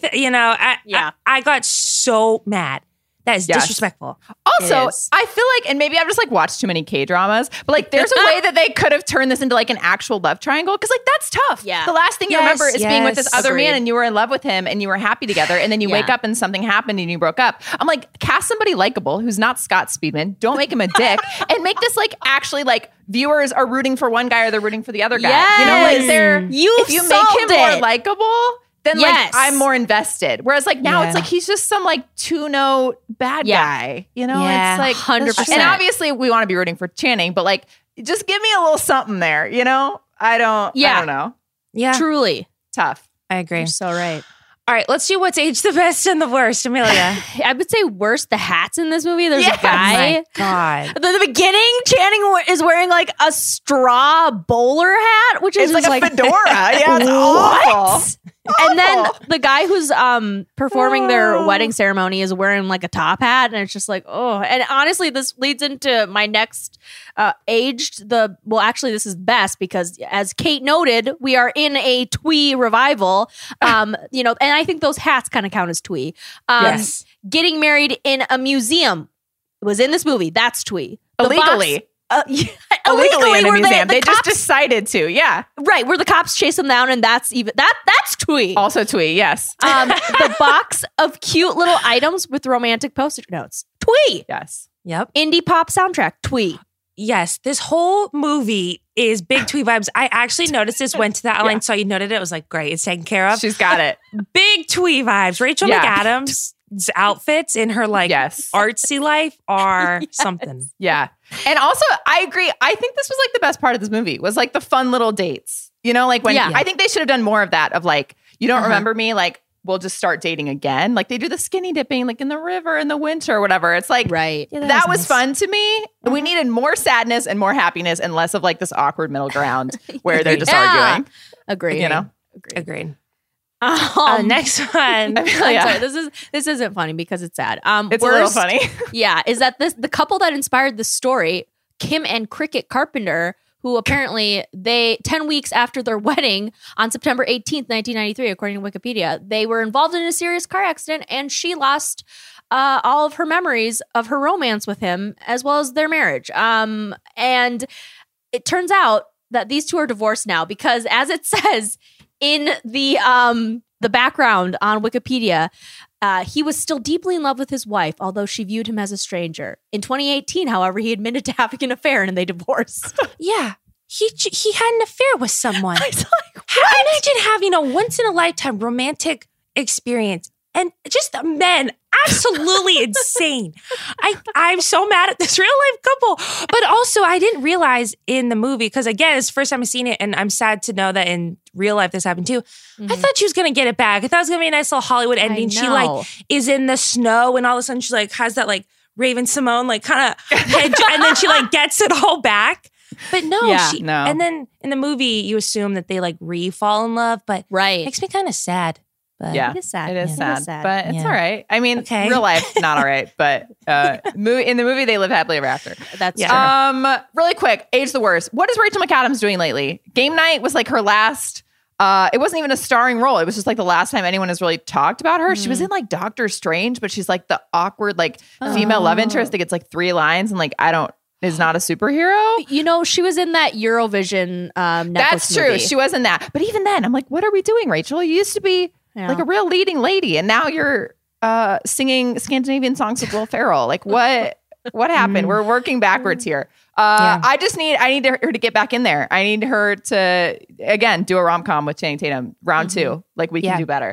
Speaker 4: got so mad. That is disrespectful.
Speaker 5: Also, I feel like, and maybe I've just like watched too many K-dramas, but like there's a way that they could have turned this into like an actual love triangle. Cause like that's tough.
Speaker 6: Yeah.
Speaker 5: The last thing you remember is being with this other man and you were in love with him and you were happy together. And then you wake up and something happened and you broke up. I'm like, cast somebody likable who's not Scott Speedman. Don't make him a dick and make this like actually like viewers are rooting for one guy or they're rooting for the other guy.
Speaker 6: Yes.
Speaker 5: You know, like if you make him more likable, then like I'm more invested. Whereas like now it's like he's just some like two-note bad guy. You know, it's like
Speaker 6: 100%.
Speaker 5: And obviously we want to be rooting for Channing, but like just give me a little something there. You know, I don't know.
Speaker 4: Yeah,
Speaker 6: truly
Speaker 5: tough.
Speaker 4: I agree.
Speaker 6: You're so right.
Speaker 4: All right, let's do what's aged the best and the worst, Amelia.
Speaker 6: I would say worst, the hats in this movie. There's a guy.
Speaker 4: Oh my God.
Speaker 6: At the beginning, Channing is wearing like a straw bowler hat, which is
Speaker 5: like a fedora. Yeah, it's awful.
Speaker 6: And then the guy who's performing their wedding ceremony is wearing like a top hat, and it's just like, oh. And honestly, this leads into my next actually, this is best because as Kate noted, we are in a twee revival. You know, and I think those hats kind of count as twee.
Speaker 5: Yes.
Speaker 6: Getting married in a museum was in this movie. That's twee.
Speaker 5: Illegally. Illegally in a museum. They just decided to,
Speaker 6: right, where the cops chase them down, and that's twee.
Speaker 5: Also twee, yes.
Speaker 6: The box of cute little items with romantic post-it notes, twee.
Speaker 5: Yes.
Speaker 4: Yep.
Speaker 6: Indie pop soundtrack, twee.
Speaker 4: Yes, this whole movie is big twee vibes. I actually noticed this, went to that outline, so you noted it. Was like, great, it's taken care of.
Speaker 5: She's got it.
Speaker 4: Big twee vibes. Rachel McAdams' outfits in her like artsy life are something.
Speaker 5: Yeah. And also, I agree. I think this was like the best part of this movie was like the fun little dates. You know, like when I think they should have done more of that of like, you don't remember me, like we'll just start dating again. Like they do the skinny dipping like in the river in the winter or whatever. It's like, that was nice. Fun to me. We needed more sadness and more happiness and less of like this awkward middle ground where they're just arguing.
Speaker 6: Agreed.
Speaker 5: You know?
Speaker 4: Agreed.
Speaker 6: Next one. I'm sorry, this isn't funny because it's sad.
Speaker 5: It's a little funny.
Speaker 6: Is that the couple that inspired this story, Kim and Cricket Carpenter, who apparently 10 weeks after their wedding on September 18th, 1993, according to Wikipedia, they were involved in a serious car accident and she lost all of her memories of her romance with him as well as their marriage. And it turns out that these two are divorced now because as it says in the background on Wikipedia, he was still deeply in love with his wife, although she viewed him as a stranger. In 2018, however, he admitted to having an affair and they divorced.
Speaker 4: Yeah. He had an affair with someone. I was like, imagine having a once-in-a-lifetime romantic experience. And just the men, absolutely insane. I'm so mad at this real-life couple. But also, I didn't realize in the movie, because again, it's the first time I've seen it, and I'm sad to know that in real life this happened too. Mm-hmm. I thought she was going to get it back. I thought it was going to be a nice little Hollywood ending. She like is in the snow, and all of a sudden she like has that like Raven Simone like kind of head, and then she like gets it all back. But no, no. And then in the movie, you assume that they like re-fall in love, but it makes me kind of sad. But
Speaker 6: it is sad.
Speaker 5: It is sad, but it's all right. I mean, real life, not all right, but in the movie, they live happily ever after.
Speaker 6: That's true.
Speaker 5: Really quick, age the worst. What is Rachel McAdams doing lately? Game Night was like her last. It wasn't even a starring role. It was just like the last time anyone has really talked about her. She was in like Doctor Strange, but she's like the awkward like female love interest that gets like 3 lines and like is not a superhero.
Speaker 6: You know, she was in that Eurovision Netflix
Speaker 5: That's true.
Speaker 6: movie.
Speaker 5: She was in that. But even then, I'm like, what are we doing, Rachel? You used to be like a real leading lady, and now you're singing Scandinavian songs with Will Ferrell. Like, what happened? We're working backwards here. I need her to get back in there. I need her to, again, do a rom-com with Channing Tatum. Round 2. Like, we can do better.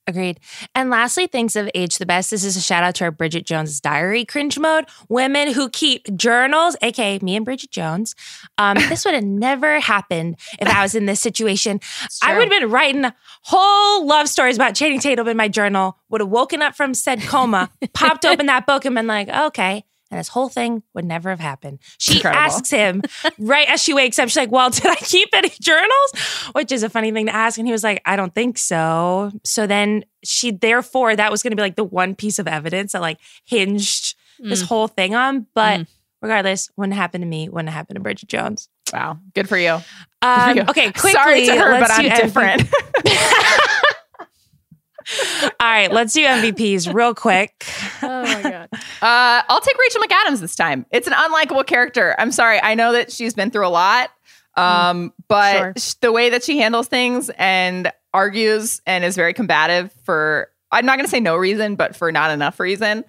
Speaker 4: Agreed. And lastly, things have aged the best. This is a shout out to our Bridget Jones' Diary cringe mode. Women who keep journals, aka me and Bridget Jones. This would have never happened if I was in this situation. I would have been writing whole love stories about Channing Tatum in my journal, would have woken up from said coma, popped open that book and been like, okay. And this whole thing would never have happened. She asks him right as she wakes up, she's like, well, did I keep any journals? Which is a funny thing to ask. And he was like, I don't think so. So then therefore, that was going to be like the one piece of evidence that like hinged this whole thing on. But regardless, wouldn't happen to me, wouldn't happen to Bridget Jones.
Speaker 5: Wow. Good for you.
Speaker 4: Okay, quickly.
Speaker 5: Sorry to her, but I'm different.
Speaker 4: All right, let's do MVPs real quick.
Speaker 6: Oh my God.
Speaker 5: I'll take Rachel McAdams this time. It's an unlikable character. I'm sorry. I know that she's been through a lot, but the way that she handles things and argues and is very combative for, I'm not going to say no reason, but for not enough reason.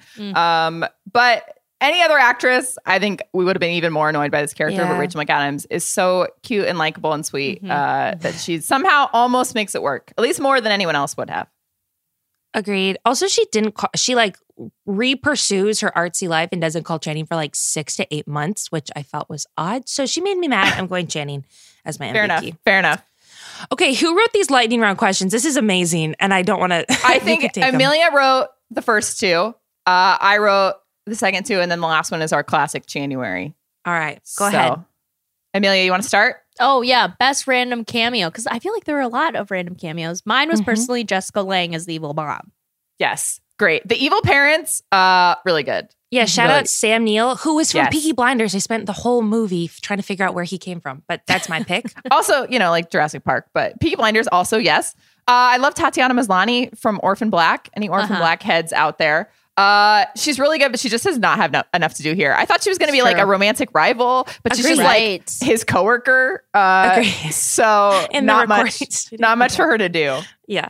Speaker 5: But any other actress, I think we would have been even more annoyed by this character. But Rachel McAdams is so cute and likable and sweet that she somehow almost makes it work, at least more than anyone else would have.
Speaker 4: Agreed. Also, she like re-pursues her artsy life and doesn't call Channing for like 6 to 8 months, which I felt was odd. So she made me mad. I'm going Channing as my MVP.
Speaker 5: Fair enough.
Speaker 4: Okay, who wrote these lightning round questions? This is amazing, and I don't want to.
Speaker 5: I think Amelia wrote the first two. I wrote the second two, and then the last one is our classic January.
Speaker 4: All right, go ahead.
Speaker 5: Amelia, you want to start?
Speaker 6: Oh, yeah. Best random cameo. Because I feel like there were a lot of random cameos. Mine was personally Jessica Lange as the evil mom.
Speaker 5: Yes. Great. The evil parents, really good.
Speaker 4: Yeah, shout out Sam Neill, who was from Peaky Blinders. I spent the whole movie trying to figure out where he came from, but that's my pick.
Speaker 5: Also, like Jurassic Park, but Peaky Blinders also, yes. I love Tatiana Maslany from Orphan Black. Any Orphan Black heads out there? She's really good, but she just does not have enough to do here. I thought she was going to be like a romantic rival, but she's just like his coworker. So not much for her to do.
Speaker 4: Yeah.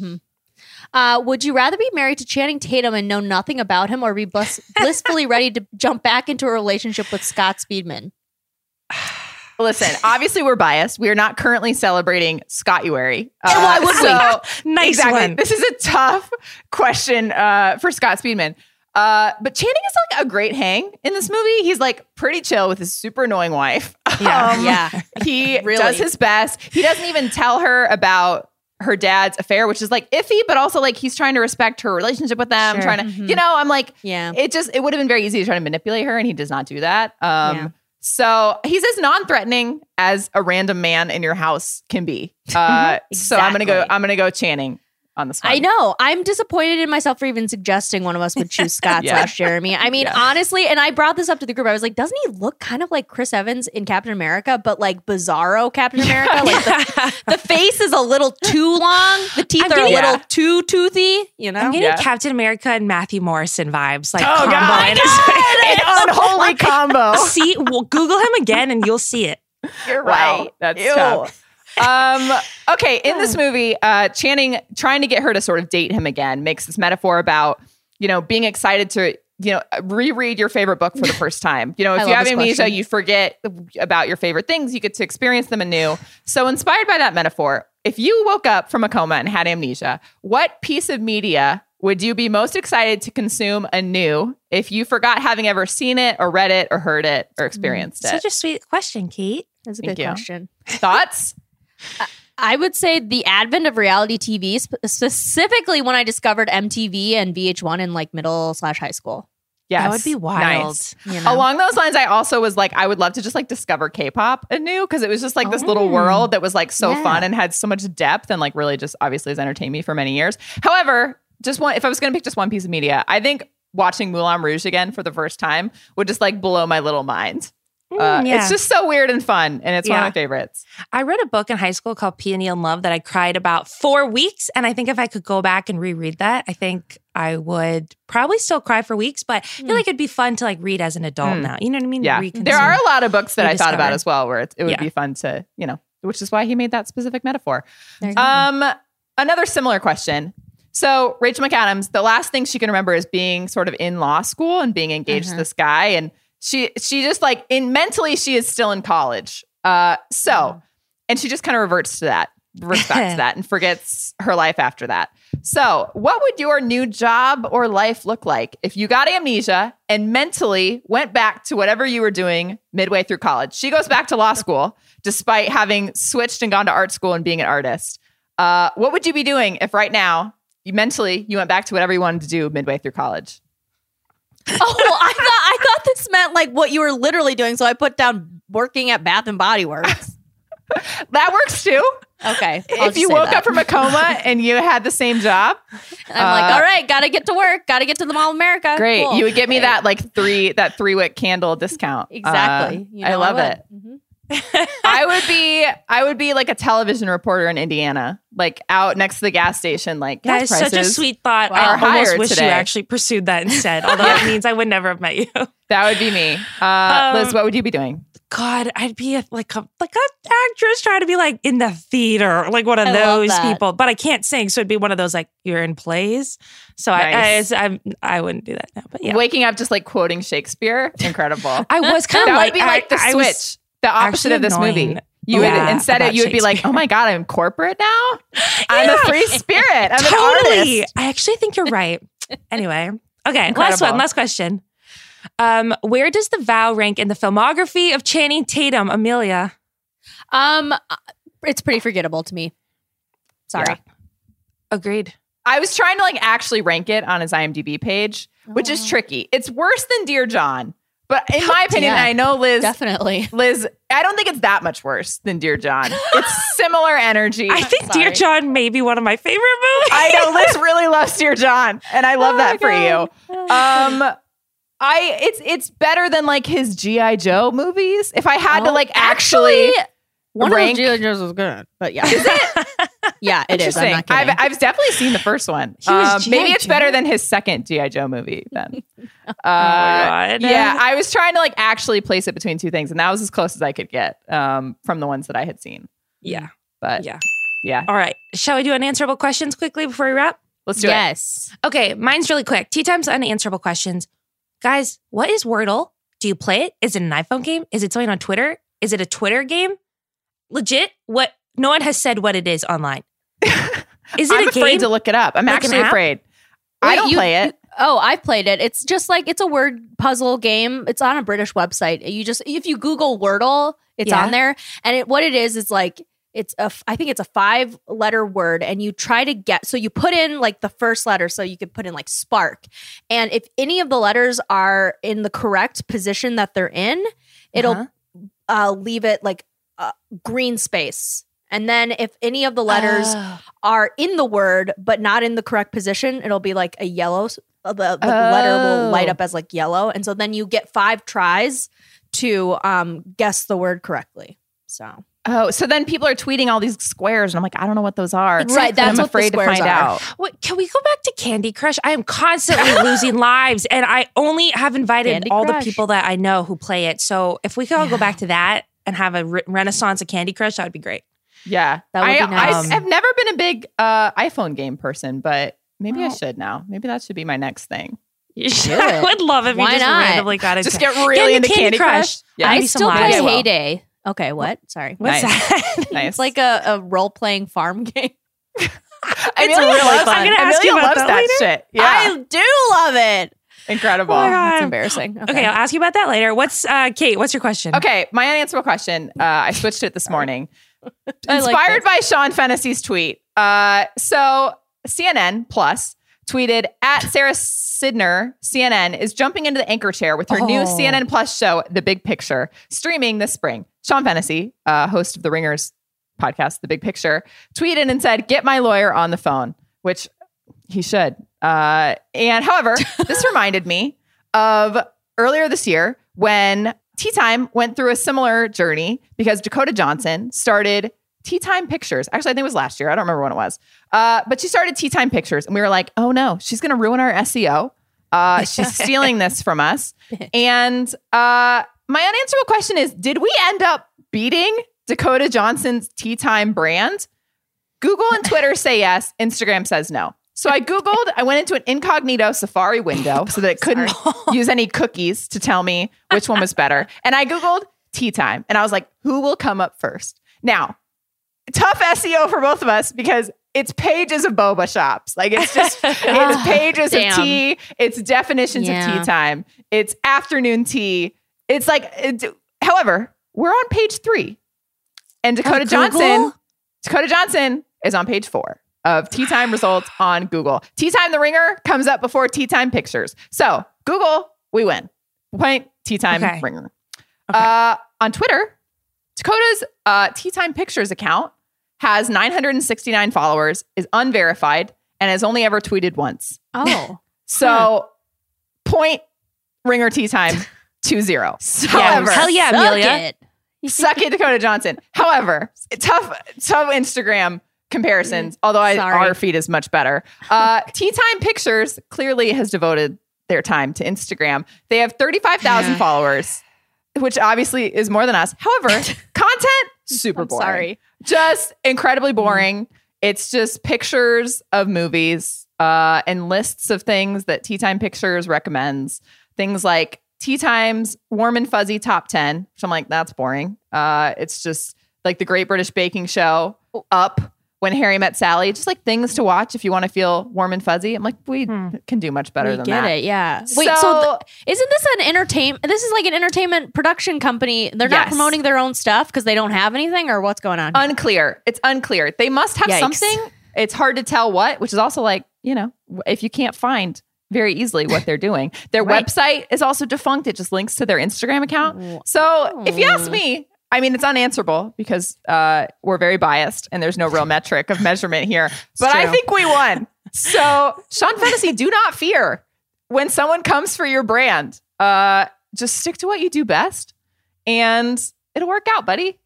Speaker 6: Would you rather be married to Channing Tatum and know nothing about him, or be blissfully ready to jump back into a relationship with Scott Speedman?
Speaker 5: Listen, obviously we're biased. We are not currently celebrating Scott-uary.
Speaker 6: Why would we?
Speaker 4: Nice one.
Speaker 5: This is a tough question for Scott Speedman. But Channing is like a great hang in this movie. He's like pretty chill with his super annoying wife. He does his best. He doesn't even tell her about her dad's affair, which is like iffy, but also like he's trying to respect her relationship with them. Trying to, I'm like, it would have been very easy to try to manipulate her, and he does not do that. So he's as non-threatening as a random man in your house can be. Exactly. So I'm gonna go Channing on this one.
Speaker 6: I know. I'm disappointed in myself for even suggesting one of us would choose Scott / Jeremy. I mean, honestly, and I brought this up to the group. I was like, doesn't he look kind of like Chris Evans in Captain America, but like bizarro Captain America? Like the face is a little too long. The teeth are a little too toothy.
Speaker 4: I'm getting Captain America and Matthew Morrison vibes. Like,
Speaker 5: oh God, an unholy combo.
Speaker 4: Google him again and you'll see it.
Speaker 5: You're right. Wow, that's tough. Okay, in this movie, Channing trying to get her to sort of date him again makes this metaphor about, being excited to, reread your favorite book for the first time. If you have amnesia, you forget about your favorite things. You get to experience them anew. So inspired by that metaphor, if you woke up from a coma and had amnesia, what piece of media would you be most excited to consume anew if you forgot having ever seen it or read it or heard it or experienced it?
Speaker 4: Such a sweet question, Kate.
Speaker 6: That's a good question.
Speaker 5: Thoughts?
Speaker 6: I would say the advent of reality TV, specifically when I discovered MTV and VH1 in like middle / high school.
Speaker 4: Yes. That would be wild.
Speaker 5: Nice. Along those lines, I also was like, I would love to just like discover K-pop anew, because it was just like this little world that was like so fun and had so much depth and like really just obviously has entertained me for many years. However, if I was going to pick just one piece of media, I think watching Moulin Rouge again for the first time would just like blow my little mind. It's just so weird and fun, and it's one of my favorites.
Speaker 4: I read a book in high school called Peony in Love that I cried about 4 weeks, and I think if I could go back and reread that, I think I would probably still cry for weeks, but I feel like it'd be fun to like read as an adult now. You know what I mean?
Speaker 5: Yeah. There are a lot of books that I thought about as well where it would be fun to, which is why he made that specific metaphor. Another similar question. So Rachel McAdams, the last thing she can remember is being sort of in law school and being engaged to this guy, and she just like mentally she is still in college. And she just kind of reverts to that. respects that and forgets her life after that. So what would your new job or life look like if you got amnesia and mentally went back to whatever you were doing midway through college? She goes back to law school despite having switched and gone to art school and being an artist. What would you be doing if right now you went back to whatever you wanted to do midway through college?
Speaker 6: Oh, I thought this meant like what you were literally doing. So I put down working at Bath and Body Works.
Speaker 5: That works too.
Speaker 6: Okay.
Speaker 5: If you woke up from a coma and you had the same job,
Speaker 6: I'm like, all right, got to get to work. Got to get to the Mall of America.
Speaker 5: Great.
Speaker 6: Cool.
Speaker 5: You would give me that like 3-wick candle discount.
Speaker 6: Exactly.
Speaker 5: I love it.
Speaker 6: Mm-hmm.
Speaker 5: I would be like a television reporter in Indiana, like out next to the gas station. Like
Speaker 4: that is such a sweet thought. I almost wish you actually pursued that instead. Although it means I would never have met you.
Speaker 5: That would be me. Liz, what would you be doing?
Speaker 4: God, I'd be like an actress trying to be like in the theater, like one of those people. But I can't sing, so it'd be one of those like you're in plays. So nice. I wouldn't do that now. But yeah,
Speaker 5: waking up just like quoting Shakespeare, incredible.
Speaker 4: I was kind of
Speaker 5: like that would be like the switch, the opposite of this
Speaker 4: annoying.
Speaker 5: movie. You would instead you would be like, oh my God, I'm corporate now. I'm a free spirit. I'm an artist.
Speaker 4: I actually think you're right. Anyway, okay, last question. Where does The Vow rank in the filmography of Channing Tatum, Amelia?
Speaker 6: It's pretty forgettable to me. Sorry.
Speaker 4: Yeah. Agreed.
Speaker 5: I was trying to like actually rank it on his IMDb page, which is tricky. It's worse than Dear John, but in my opinion, I know Liz.
Speaker 6: Definitely.
Speaker 5: Liz, I don't think it's that much worse than Dear John. It's similar energy.
Speaker 4: I think Dear John may be one of my favorite movies.
Speaker 5: I know Liz really loves Dear John, and I love that for you. It's better than like his G.I. Joe movies. If I had to like actually
Speaker 6: one
Speaker 5: rank,
Speaker 6: of G.I. Joe's was good, but yeah, is it? Yeah, it is. I'm not kidding.
Speaker 5: I've definitely seen the first one. Maybe it's better than his second G.I. Joe movie then. Yeah, I was trying to like actually place it between two things, and that was as close as I could get from the ones that I had seen.
Speaker 4: Yeah,
Speaker 5: but yeah.
Speaker 4: All right, shall we do unanswerable questions quickly before we wrap?
Speaker 5: Let's do it.
Speaker 6: Yes.
Speaker 4: Okay, mine's really quick. Tea Time's unanswerable questions. Guys, what is Wordle? Do you play it? Is it an iPhone game? Is it something on Twitter? Is it a Twitter game? Legit? What? No one has said what it is online. Is it
Speaker 5: I'm
Speaker 4: a game?
Speaker 5: afraid to look it up. I'm
Speaker 4: like
Speaker 5: actually afraid. I don't play it.
Speaker 6: I've played it. It's just like, it's a word puzzle game. It's on a British website. If you Google Wordle, it's on there. And what it is like, I think it's a 5-letter word, and you try to so you put in like the first letter, so you could put in like spark. And if any of the letters are in the correct position that they're in, it'll leave it like a green space. And then if any of the letters are in the word, but not in the correct position, it'll be like a yellow. The letter will light up as like yellow. And so then you get 5 tries to guess the word correctly.
Speaker 5: So then people are tweeting all these squares, and I'm like, I don't know what those are.
Speaker 6: Right, that's
Speaker 5: I'm afraid to find out.
Speaker 4: Wait, can we go back to Candy Crush? I am constantly losing lives, and I only have invited the people that I know who play it. So if we could all go back to that and have a renaissance of Candy Crush, that would be great.
Speaker 5: Yeah,
Speaker 6: that would be nice.
Speaker 5: I've never been a big iPhone game person, but maybe I should now. Maybe that should be my next thing.
Speaker 4: You should. I would love if you just randomly got into
Speaker 5: get really into Candy Crush.
Speaker 6: Yeah. I still play Heyday. Okay, what? Sorry.
Speaker 4: What's that?
Speaker 5: Nice.
Speaker 6: It's like a role-playing farm game.
Speaker 5: It's really fun.
Speaker 4: I'm going to ask you about
Speaker 5: that shit. Yeah.
Speaker 6: I do love it.
Speaker 5: Incredible.
Speaker 4: Oh my God.
Speaker 6: It's embarrassing.
Speaker 4: Okay, I'll ask you about that later. Kate, what's your question?
Speaker 5: Okay, my unanswerable question. I switched it this morning. Inspired by Sean Fennessy's tweet. So CNN Plus tweeted at Sarah Sidner, CNN is jumping into the anchor chair with her new CNN Plus show, The Big Picture, streaming this spring. Sean Fennessy, host of the Ringers podcast, The Big Picture, tweeted and said, "Get my lawyer on the phone," which he should. And however, this reminded me of earlier this year when Tea Time went through a similar journey because Dakota Johnson started Tea Time Pictures. Actually, I think it was last year. I don't remember when it was. But she started Tea Time Pictures, and we were like, oh no, she's going to ruin our SEO. She's stealing this from us. And my unanswerable question is, did we end up beating Dakota Johnson's Tea Time brand? Google and Twitter say yes. Instagram says no. So I went into an incognito Safari window so that it couldn't use any cookies to tell me which one was better. And I Googled Tea Time, and I was like, who will come up first? Now, tough SEO for both of us because it's pages of boba shops. Like it's just, it's pages of tea. It's definitions of tea time. It's afternoon tea. It's like, however, we're on page 3 and Dakota Johnson is on page 4 of tea time results on Google. Tea Time The Ringer comes up before Tea Time Pictures. So Google, we win. Point, Tea Time Ringer. Okay. On Twitter, Dakota's Tea Time Pictures account has 969 followers, is unverified, and has only ever tweeted once.
Speaker 6: Oh.
Speaker 5: So, point Ringer Tea Time 2-0. However,
Speaker 4: hell yeah, Amelia.
Speaker 5: Suck it, Dakota Johnson. However, tough Instagram comparisons, although our feed is much better. Tea Time Pictures clearly has devoted their time to Instagram. They have 35,000 followers, which obviously is more than us. However, content, super boring.
Speaker 6: Sorry.
Speaker 5: Just incredibly boring. It's just pictures of movies and lists of things that Tea Time Pictures recommends. Things like Tea Time's Warm and Fuzzy Top 10, which I'm like, that's boring. It's just like the Great British Baking Show, Up, When Harry Met Sally, just like things to watch if you want to feel warm and fuzzy. I'm like, we can do much better than that.
Speaker 6: We get it, yeah. Wait, so isn't this an entertainment? This is like an entertainment production company. They're not promoting their own stuff because they don't have anything, or what's going on here?
Speaker 5: Unclear. It's unclear. They must have something. It's hard to tell what, which is also like, if you can't find very easily what they're doing. Their website is also defunct. It just links to their Instagram account. So if you ask me, I mean, it's unanswerable because we're very biased and there's no real metric of measurement here. But I think we won. So Sean Fennessy, do not fear when someone comes for your brand. Just stick to what you do best and it'll work out, buddy.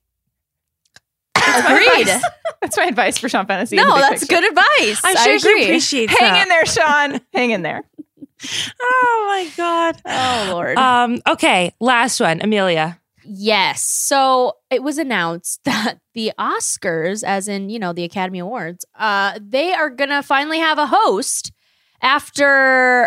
Speaker 6: Agreed.
Speaker 5: That's my advice for Sean Fennessy.
Speaker 6: No, that's good advice.
Speaker 4: I'm sure he appreciates that.
Speaker 5: Hang in there, Sean. Hang in there.
Speaker 4: Oh my God.
Speaker 6: Oh Lord.
Speaker 4: Okay, last one, Amelia.
Speaker 6: Yes. So it was announced that the Oscars, as in, the Academy Awards, they are going to finally have a host after,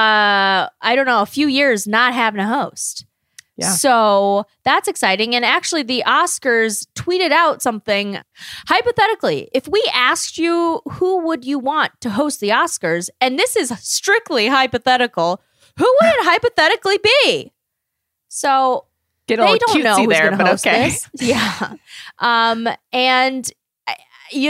Speaker 6: a few years not having a host. Yeah. So that's exciting. And actually, the Oscars tweeted out something. Hypothetically, if we asked you who would you want to host the Oscars, and this is strictly hypothetical, who would it hypothetically be? So
Speaker 5: they don't know who's going to host this.
Speaker 6: Yeah. And who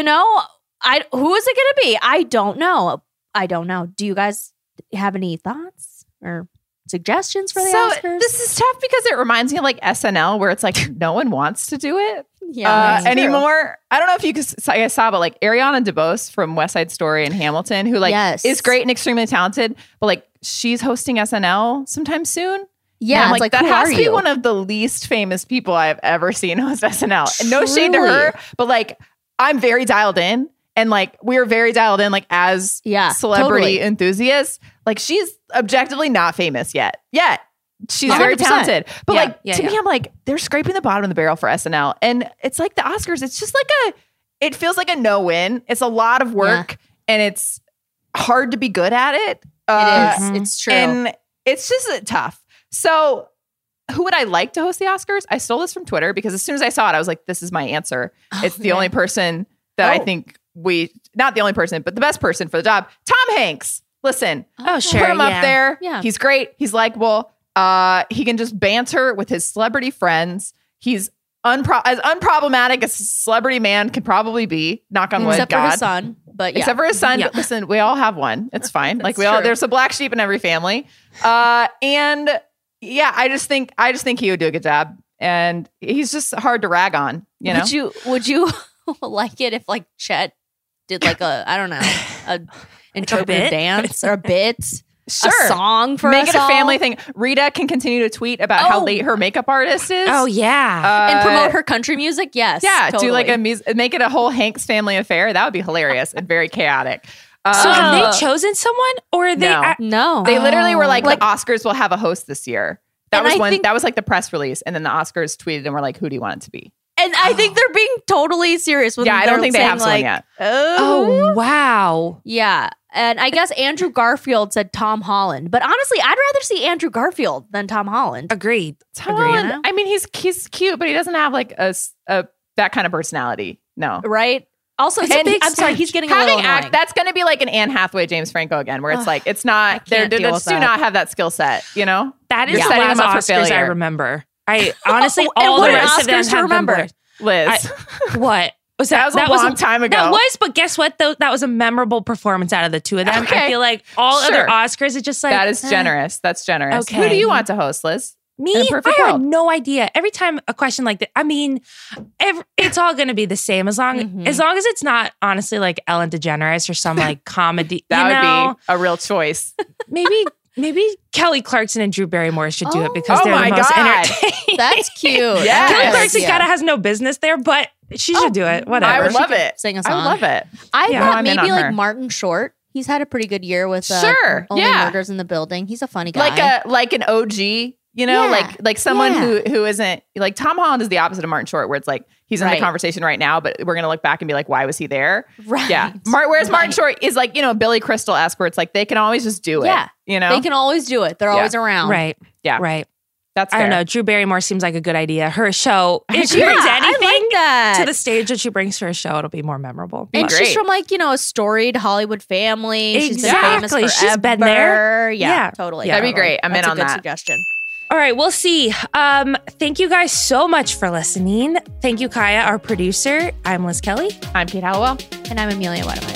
Speaker 6: is it going to be? I don't know. Do you guys have any thoughts or suggestions for the Oscars?
Speaker 5: This is tough because it reminds me of like SNL, where it's like no one wants to do it anymore. I don't know if you guys saw, but like Ariana DeBose from West Side Story and Hamilton, who is great and extremely talented, but like she's hosting SNL sometime soon.
Speaker 6: Yeah,
Speaker 5: it's like that has to be one of the least famous people I've ever seen host SNL. And no shade to her, but like I'm very dialed in. And like we're very dialed in, like as celebrity enthusiasts. Like she's objectively not famous yet. She's 100%. Very talented. But to me, I'm like, they're scraping the bottom of the barrel for SNL. And it's like the Oscars, it's just like it feels like a no-win. It's a lot of work and it's hard to be good at it.
Speaker 6: It is. It's true.
Speaker 5: And it's just tough. So who would I like to host the Oscars? I stole this from Twitter because as soon as I saw it, I was like, this is my answer. It's the only person that I think not the only person, but the best person for the job. Tom Hanks. Listen.
Speaker 4: Oh, sure.
Speaker 5: Put him up there.
Speaker 6: Yeah.
Speaker 5: He's great. He's likable. He can just banter with his celebrity friends. He's as unproblematic as a celebrity man can probably be. Knock on wood.
Speaker 6: Except for his son. But
Speaker 5: Except for his son. Yeah. But listen, we all have one. It's fine. Like there's a black sheep in every family. And I just think he would do a good job. And he's just hard to rag on.
Speaker 6: Would you like it if like Chet did like an interpretive dance or a bit?
Speaker 5: Sure.
Speaker 6: A song for
Speaker 5: Make
Speaker 6: us
Speaker 5: it a
Speaker 6: all?
Speaker 5: family thing. Rita can continue to tweet about how late her makeup artist is.
Speaker 4: Oh, yeah.
Speaker 6: And promote her country music? Yes.
Speaker 5: Yeah,
Speaker 6: totally.
Speaker 5: do like make it a whole Hanks family affair. That would be hilarious and very chaotic.
Speaker 4: So have they chosen someone or are they?
Speaker 6: No.
Speaker 5: They literally were like, the Oscars will have a host this year. That was like the press release. And then the Oscars tweeted and were like, who do you want it to be?
Speaker 6: And I think they're being totally serious with
Speaker 5: I don't think they have someone yet.
Speaker 4: Oh, wow.
Speaker 6: Yeah. And I guess Andrew Garfield said Tom Holland. But honestly, I'd rather see Andrew Garfield than Tom Holland.
Speaker 4: Agreed.
Speaker 5: Tom Holland, I mean, he's cute, but he doesn't have like a that kind of personality. No.
Speaker 6: Right? Also, I'm sorry, he's getting a little annoying.
Speaker 5: That's going to be like an Anne Hathaway, James Franco again, where it's like, it's not, they just do not have that skill set, you know?
Speaker 4: That is the last Oscars I remember. I honestly, all the rest of them have remembered.
Speaker 5: Liz.
Speaker 4: What?
Speaker 5: That was a long time ago.
Speaker 4: That was, but guess what? Though that was a memorable performance out of the two of them. Okay. I feel like all other Oscars, it's just like
Speaker 5: that is generous. That's generous.
Speaker 4: Okay.
Speaker 5: Who do you want to host, Liz?
Speaker 4: Me? I have no idea. Every time a question like that, I mean, it's all going to be the same as long as it's not honestly like Ellen DeGeneres or some like comedy.
Speaker 5: That would be a real choice.
Speaker 4: Maybe Kelly Clarkson and Drew Barrymore should do it because they're the most entertaining.
Speaker 6: That's cute.
Speaker 5: Yes.
Speaker 4: Kelly Clarkson kind of has no business there, but she should do it. Whatever.
Speaker 5: I would love it.
Speaker 6: Sing a song.
Speaker 5: I would love it.
Speaker 6: I thought maybe like Martin Short. He's had a pretty good year with Only Murders in the Building. He's a funny guy.
Speaker 5: Like an OG, you know, like someone who isn't like Tom Holland is the opposite of Martin Short, where it's like he's in the conversation right now, but we're gonna look back and be like, why was he there?
Speaker 6: Right.
Speaker 5: Yeah. Whereas Martin Short is like, you know, Billy Crystal-esque, where it's like they can always just do it.
Speaker 6: Yeah.
Speaker 5: You know,
Speaker 6: they can always do it. They're always around.
Speaker 4: Right.
Speaker 5: Yeah.
Speaker 4: Right.
Speaker 5: That's fair.
Speaker 4: I don't know. Drew Barrymore seems like a good idea. Her show, if she brings anything to the stage that she brings to her show, it'll be more memorable.
Speaker 6: And she's from like, you know, a storied Hollywood family.
Speaker 4: Exactly.
Speaker 6: She's been famous forever.
Speaker 4: She's been there.
Speaker 6: Yeah, totally.
Speaker 5: That'd be great. I'm in on that.
Speaker 6: That's a good suggestion.
Speaker 4: All right, we'll see. Thank you guys so much for listening. Thank you, Kaya, our producer. I'm Liz Kelly.
Speaker 5: I'm Kate Hallowell.
Speaker 6: And I'm Amelia Wedemeyer.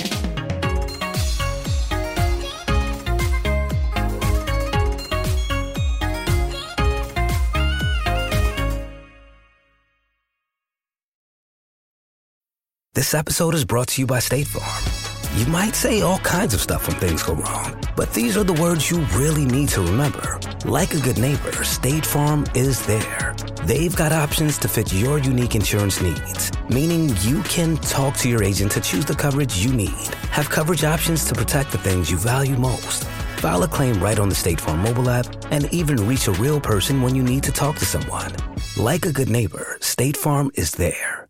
Speaker 8: This episode is brought to you by State Farm. You might say all kinds of stuff when things go wrong, but these are the words you really need to remember. Like a good neighbor, State Farm is there. They've got options to fit your unique insurance needs, meaning you can talk to your agent to choose the coverage you need, have coverage options to protect the things you value most, file a claim right on the State Farm mobile app, and even reach a real person when you need to talk to someone. Like a good neighbor, State Farm is there.